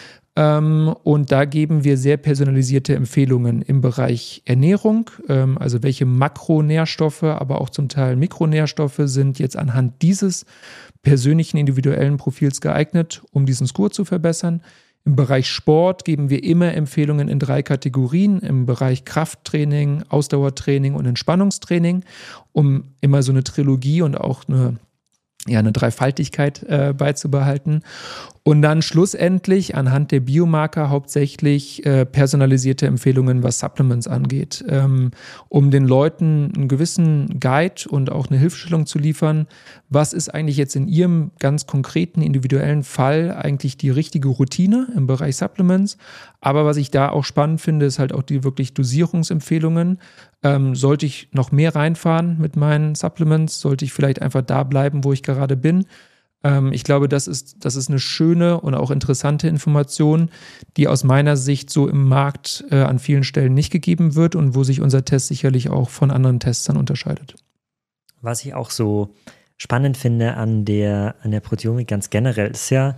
Und da geben wir sehr personalisierte Empfehlungen im Bereich Ernährung, also welche Makronährstoffe, aber auch zum Teil Mikronährstoffe sind jetzt anhand dieses persönlichen individuellen Profils geeignet, um diesen Score zu verbessern. Im Bereich Sport geben wir immer Empfehlungen in drei Kategorien, im Bereich Krafttraining, Ausdauertraining und Entspannungstraining, um immer so eine Trilogie und auch eine ja, eine Dreifaltigkeit äh, beizubehalten. Und dann schlussendlich anhand der Biomarker hauptsächlich äh, personalisierte Empfehlungen, was Supplements angeht, ähm, um den Leuten einen gewissen Guide und auch eine Hilfestellung zu liefern. Was ist eigentlich jetzt in ihrem ganz konkreten, individuellen Fall eigentlich die richtige Routine im Bereich Supplements? Aber was ich da auch spannend finde, ist halt auch die wirklich Dosierungsempfehlungen. Ähm, sollte ich noch mehr reinfahren mit meinen Supplements? Sollte ich vielleicht einfach da bleiben, wo ich gerade bin? Ähm, ich glaube, das ist, das ist eine schöne und auch interessante Information, die aus meiner Sicht so im Markt äh, an vielen Stellen nicht gegeben wird und wo sich unser Test sicherlich auch von anderen Tests dann unterscheidet. Was ich auch so spannend finde an der, an der Proteomik ganz generell ist ja,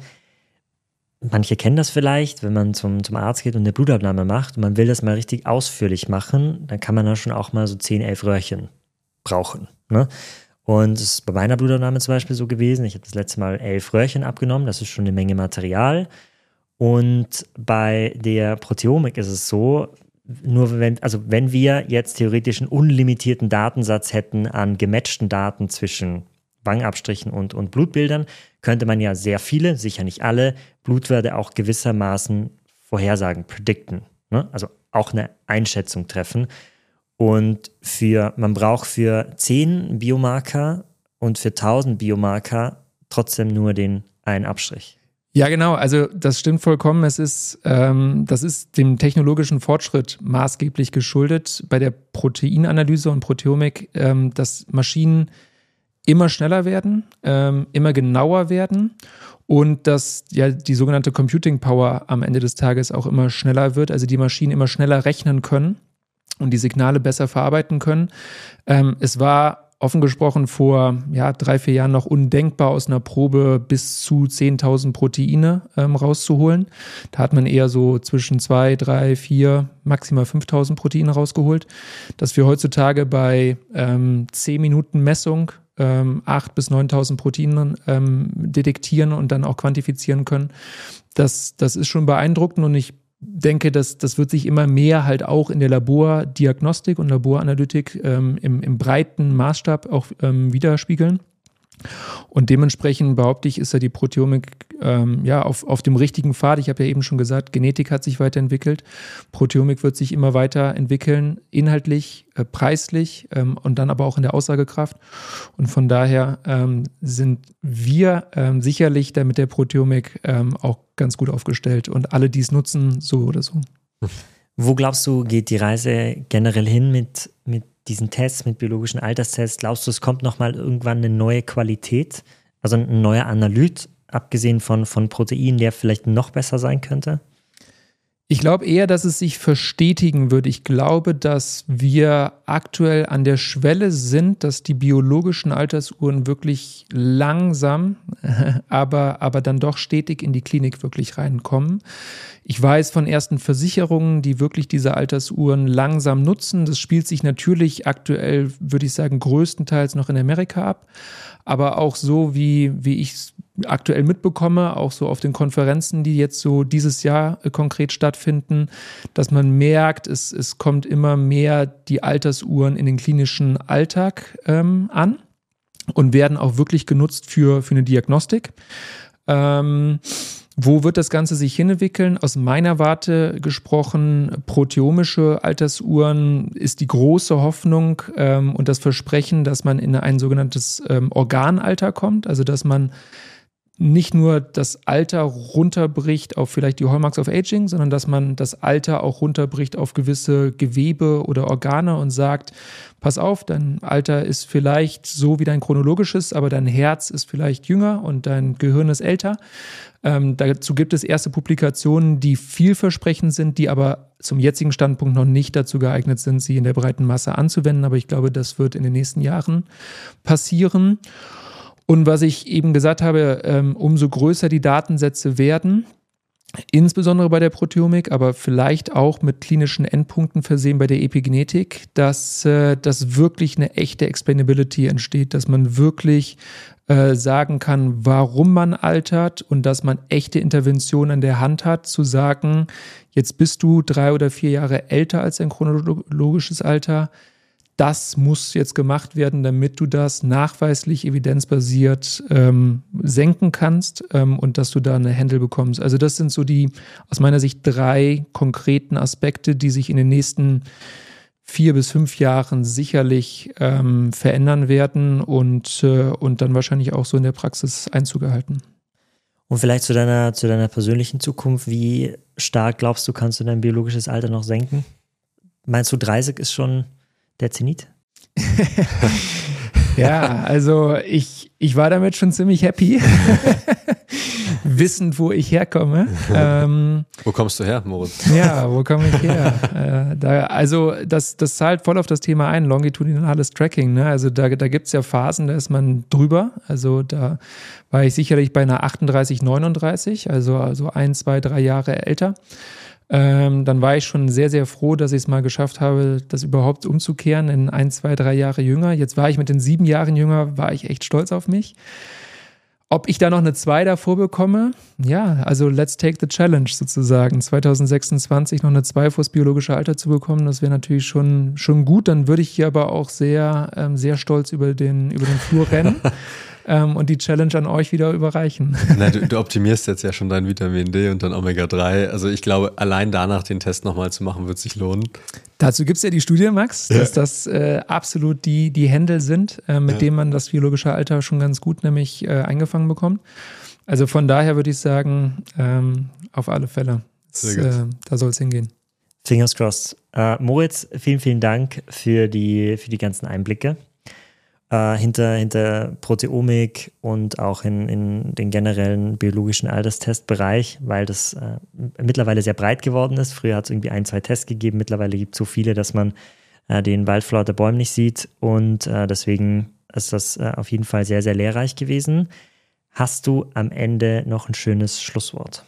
manche kennen das vielleicht, wenn man zum, zum Arzt geht und eine Blutabnahme macht und man will das mal richtig ausführlich machen, dann kann man da schon auch mal so zehn, elf Röhrchen brauchen. Ne? Und es ist bei meiner Blutabnahme zum Beispiel so gewesen, ich habe das letzte Mal elf Röhrchen abgenommen, das ist schon eine Menge Material. Und bei der Proteomik ist es so, nur wenn, also wenn wir jetzt theoretisch einen unlimitierten Datensatz hätten an gematchten Daten zwischen Wangenabstrichen und, und Blutbildern, könnte man ja sehr viele, sicher nicht alle, Blutwerte auch gewissermaßen vorhersagen, predikten. Ne? Also auch eine Einschätzung treffen. Und für, man braucht für zehn Biomarker und für tausend Biomarker trotzdem nur den einen Abstrich. Ja, genau. Also das stimmt vollkommen. Es ist, ähm, das ist dem technologischen Fortschritt maßgeblich geschuldet bei der Proteinanalyse und Proteomik, ähm, dass Maschinen immer schneller werden, ähm, immer genauer werden und dass ja die sogenannte Computing Power am Ende des Tages auch immer schneller wird, also die Maschinen immer schneller rechnen können und die Signale besser verarbeiten können. Ähm, es war offen gesprochen vor ja, drei, vier Jahren noch undenkbar, aus einer Probe bis zu zehntausend Proteine ähm, rauszuholen. Da hat man eher so zwischen zwei, drei, vier, maximal fünftausend Proteine rausgeholt. Dass wir heutzutage bei ähm, zehn Minuten Messung ähm, acht bis neuntausend Proteine ähm, detektieren und dann auch quantifizieren können, das, das ist schon beeindruckend und ich denke, dass das wird sich immer mehr halt auch in der Labordiagnostik und Laboranalytik ähm, im, im breiten Maßstab auch ähm, widerspiegeln. Und dementsprechend behaupte ich, ist ja die Proteomik ähm, ja auf, auf dem richtigen Pfad. Ich habe ja eben schon gesagt, Genetik hat sich weiterentwickelt. Proteomik wird sich immer weiterentwickeln, inhaltlich, äh, preislich ähm, und dann aber auch in der Aussagekraft. Und von daher ähm, sind wir ähm, sicherlich da mit der Proteomik ähm, auch ganz gut aufgestellt und alle, die es nutzen, so oder so. Wo glaubst du, geht die Reise generell hin mit, mit diesen Tests, mit biologischen Alterstests? Glaubst du, es kommt nochmal irgendwann eine neue Qualität, also ein neuer Analyt, abgesehen von, von Proteinen, der vielleicht noch besser sein könnte? Ich glaube eher, dass es sich verstetigen wird. Ich glaube, dass wir aktuell an der Schwelle sind, dass die biologischen Altersuhren wirklich langsam, aber, aber dann doch stetig in die Klinik wirklich reinkommen. Ich weiß von ersten Versicherungen, die wirklich diese Altersuhren langsam nutzen. Das spielt sich natürlich aktuell, würde ich sagen, größtenteils noch in Amerika ab. Aber auch so, wie, wie ich es aktuell mitbekomme, auch so auf den Konferenzen, die jetzt so dieses Jahr äh, konkret stattfinden, dass man merkt, es, es kommt immer mehr die Altersuhren in den klinischen Alltag ähm, an und werden auch wirklich genutzt für, für eine Diagnostik. Ähm, Wo wird das Ganze sich hinentwickeln? Aus meiner Warte gesprochen, proteomische Altersuhren ist die große Hoffnung ähm, und das Versprechen, dass man in ein sogenanntes ähm, Organalter kommt, also dass man nicht nur das Alter runterbricht auf vielleicht die Hallmarks of Aging, sondern dass man das Alter auch runterbricht auf gewisse Gewebe oder Organe und sagt, pass auf, dein Alter ist vielleicht so wie dein chronologisches, aber dein Herz ist vielleicht jünger und dein Gehirn ist älter. Ähm, dazu gibt es erste Publikationen, die vielversprechend sind, die aber zum jetzigen Standpunkt noch nicht dazu geeignet sind, sie in der breiten Masse anzuwenden. Aber ich glaube, das wird in den nächsten Jahren passieren. Und was ich eben gesagt habe, ähm, umso größer die Datensätze werden, insbesondere bei der Proteomik, aber vielleicht auch mit klinischen Endpunkten versehen bei der Epigenetik, dass, äh, dass wirklich eine echte Explainability entsteht, dass man wirklich äh, sagen kann, warum man altert und dass man echte Interventionen an der Hand hat, zu sagen, jetzt bist du drei oder vier Jahre älter als dein chronologisches Alter. Das muss jetzt gemacht werden, damit du das nachweislich, evidenzbasiert ähm, senken kannst ähm, und dass du da eine Handle bekommst. Also das sind so die, aus meiner Sicht, drei konkreten Aspekte, die sich in den nächsten vier bis fünf Jahren sicherlich ähm, verändern werden und, äh, und dann wahrscheinlich auch so in der Praxis Einzug erhalten. Und vielleicht zu deiner, zu deiner persönlichen Zukunft, wie stark glaubst du, kannst du dein biologisches Alter noch senken? Meinst du, dreißig ist schon der Zenit? Ja, also ich, ich war damit schon ziemlich happy, wissend, wo ich herkomme. Ähm, wo kommst du her, Moritz? Ja, wo komme ich her? Äh, da, also das, das zahlt voll auf das Thema ein, longitudinales Tracking. Ne? Also da, da gibt es ja Phasen, da ist man drüber. Also da war ich sicherlich bei einer achtunddreißig, neununddreißig, also, also ein, zwei, drei Jahre älter. Ähm, dann war ich schon sehr, sehr froh, dass ich es mal geschafft habe, das überhaupt umzukehren in ein, zwei, drei Jahre jünger. Jetzt war ich mit den sieben Jahren jünger, war ich echt stolz auf mich. Ob ich da noch eine zwei davor bekomme? Ja, also let's take the challenge sozusagen. zwanzig sechsundzwanzig noch eine zwei vors biologische Alter zu bekommen, das wäre natürlich schon, schon gut. Dann würde ich hier aber auch sehr, ähm, sehr stolz über den, über den Flur rennen. Ähm, und die Challenge an euch wieder überreichen. Na, du, du optimierst jetzt ja schon dein Vitamin D und dein Omega drei. Also ich glaube, allein danach den Test nochmal zu machen, wird sich lohnen. Dazu gibt es ja die Studie, Max, dass ja. das äh, absolut die, die Händel sind, äh, mit ja. denen man das biologische Alter schon ganz gut nämlich äh, eingefangen bekommt. Also von daher würde ich sagen, ähm, auf alle Fälle, das, äh, da soll es hingehen. Fingers crossed. Uh, Moritz, vielen, vielen Dank für die, für die ganzen Einblicke. Äh, hinter, hinter Proteomik und auch in, in den generellen biologischen Alterstestbereich, weil das äh, mittlerweile sehr breit geworden ist. Früher hat es irgendwie ein, zwei Tests gegeben, mittlerweile gibt es so viele, dass man äh, den Wald vor lauter Bäumen nicht sieht und äh, deswegen ist das äh, auf jeden Fall sehr, sehr lehrreich gewesen. Hast du am Ende noch ein schönes Schlusswort?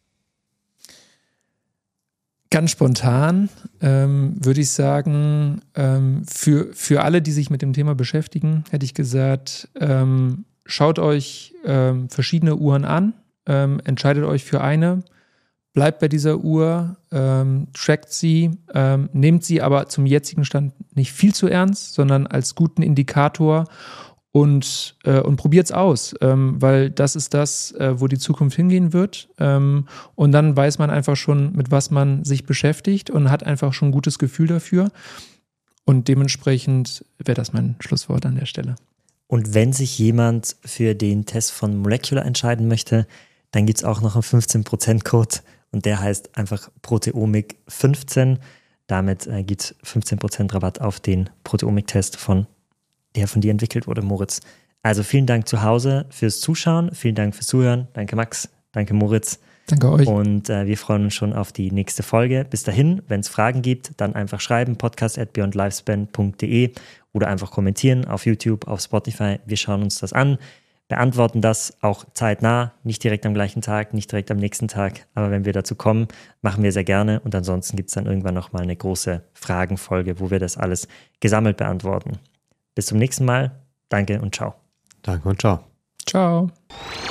Ganz spontan ähm, würde ich sagen, ähm, für, für alle, die sich mit dem Thema beschäftigen, hätte ich gesagt, ähm, schaut euch ähm, verschiedene Uhren an, ähm, entscheidet euch für eine, bleibt bei dieser Uhr, ähm, trackt sie, ähm, nehmt sie aber zum jetzigen Stand nicht viel zu ernst, sondern als guten Indikator und, äh, und probiert es aus, ähm, weil das ist das, äh, wo die Zukunft hingehen wird. Ähm, und dann weiß man einfach schon, mit was man sich beschäftigt und hat einfach schon ein gutes Gefühl dafür. Und dementsprechend wäre das mein Schlusswort an der Stelle. Und wenn sich jemand für den Test von Molecular entscheiden möchte, dann gibt es auch noch einen fünfzehn Prozent Code und der heißt einfach Proteomik fünfzehn. Damit äh, gibt es fünfzehn Prozent Rabatt auf den Proteomik-Test von der von dir entwickelt wurde, Moritz. Also vielen Dank zu Hause fürs Zuschauen, vielen Dank fürs Zuhören. Danke Max, danke Moritz. Danke euch. Und äh, wir freuen uns schon auf die nächste Folge. Bis dahin, wenn es Fragen gibt, dann einfach schreiben, podcast at beyond lifespan punkt de oder einfach kommentieren auf YouTube, auf Spotify. Wir schauen uns das an, beantworten das auch zeitnah, nicht direkt am gleichen Tag, nicht direkt am nächsten Tag. Aber wenn wir dazu kommen, machen wir sehr gerne. Und ansonsten gibt es dann irgendwann nochmal eine große Fragenfolge, wo wir das alles gesammelt beantworten. Bis zum nächsten Mal. Danke und ciao. Danke und ciao. Ciao.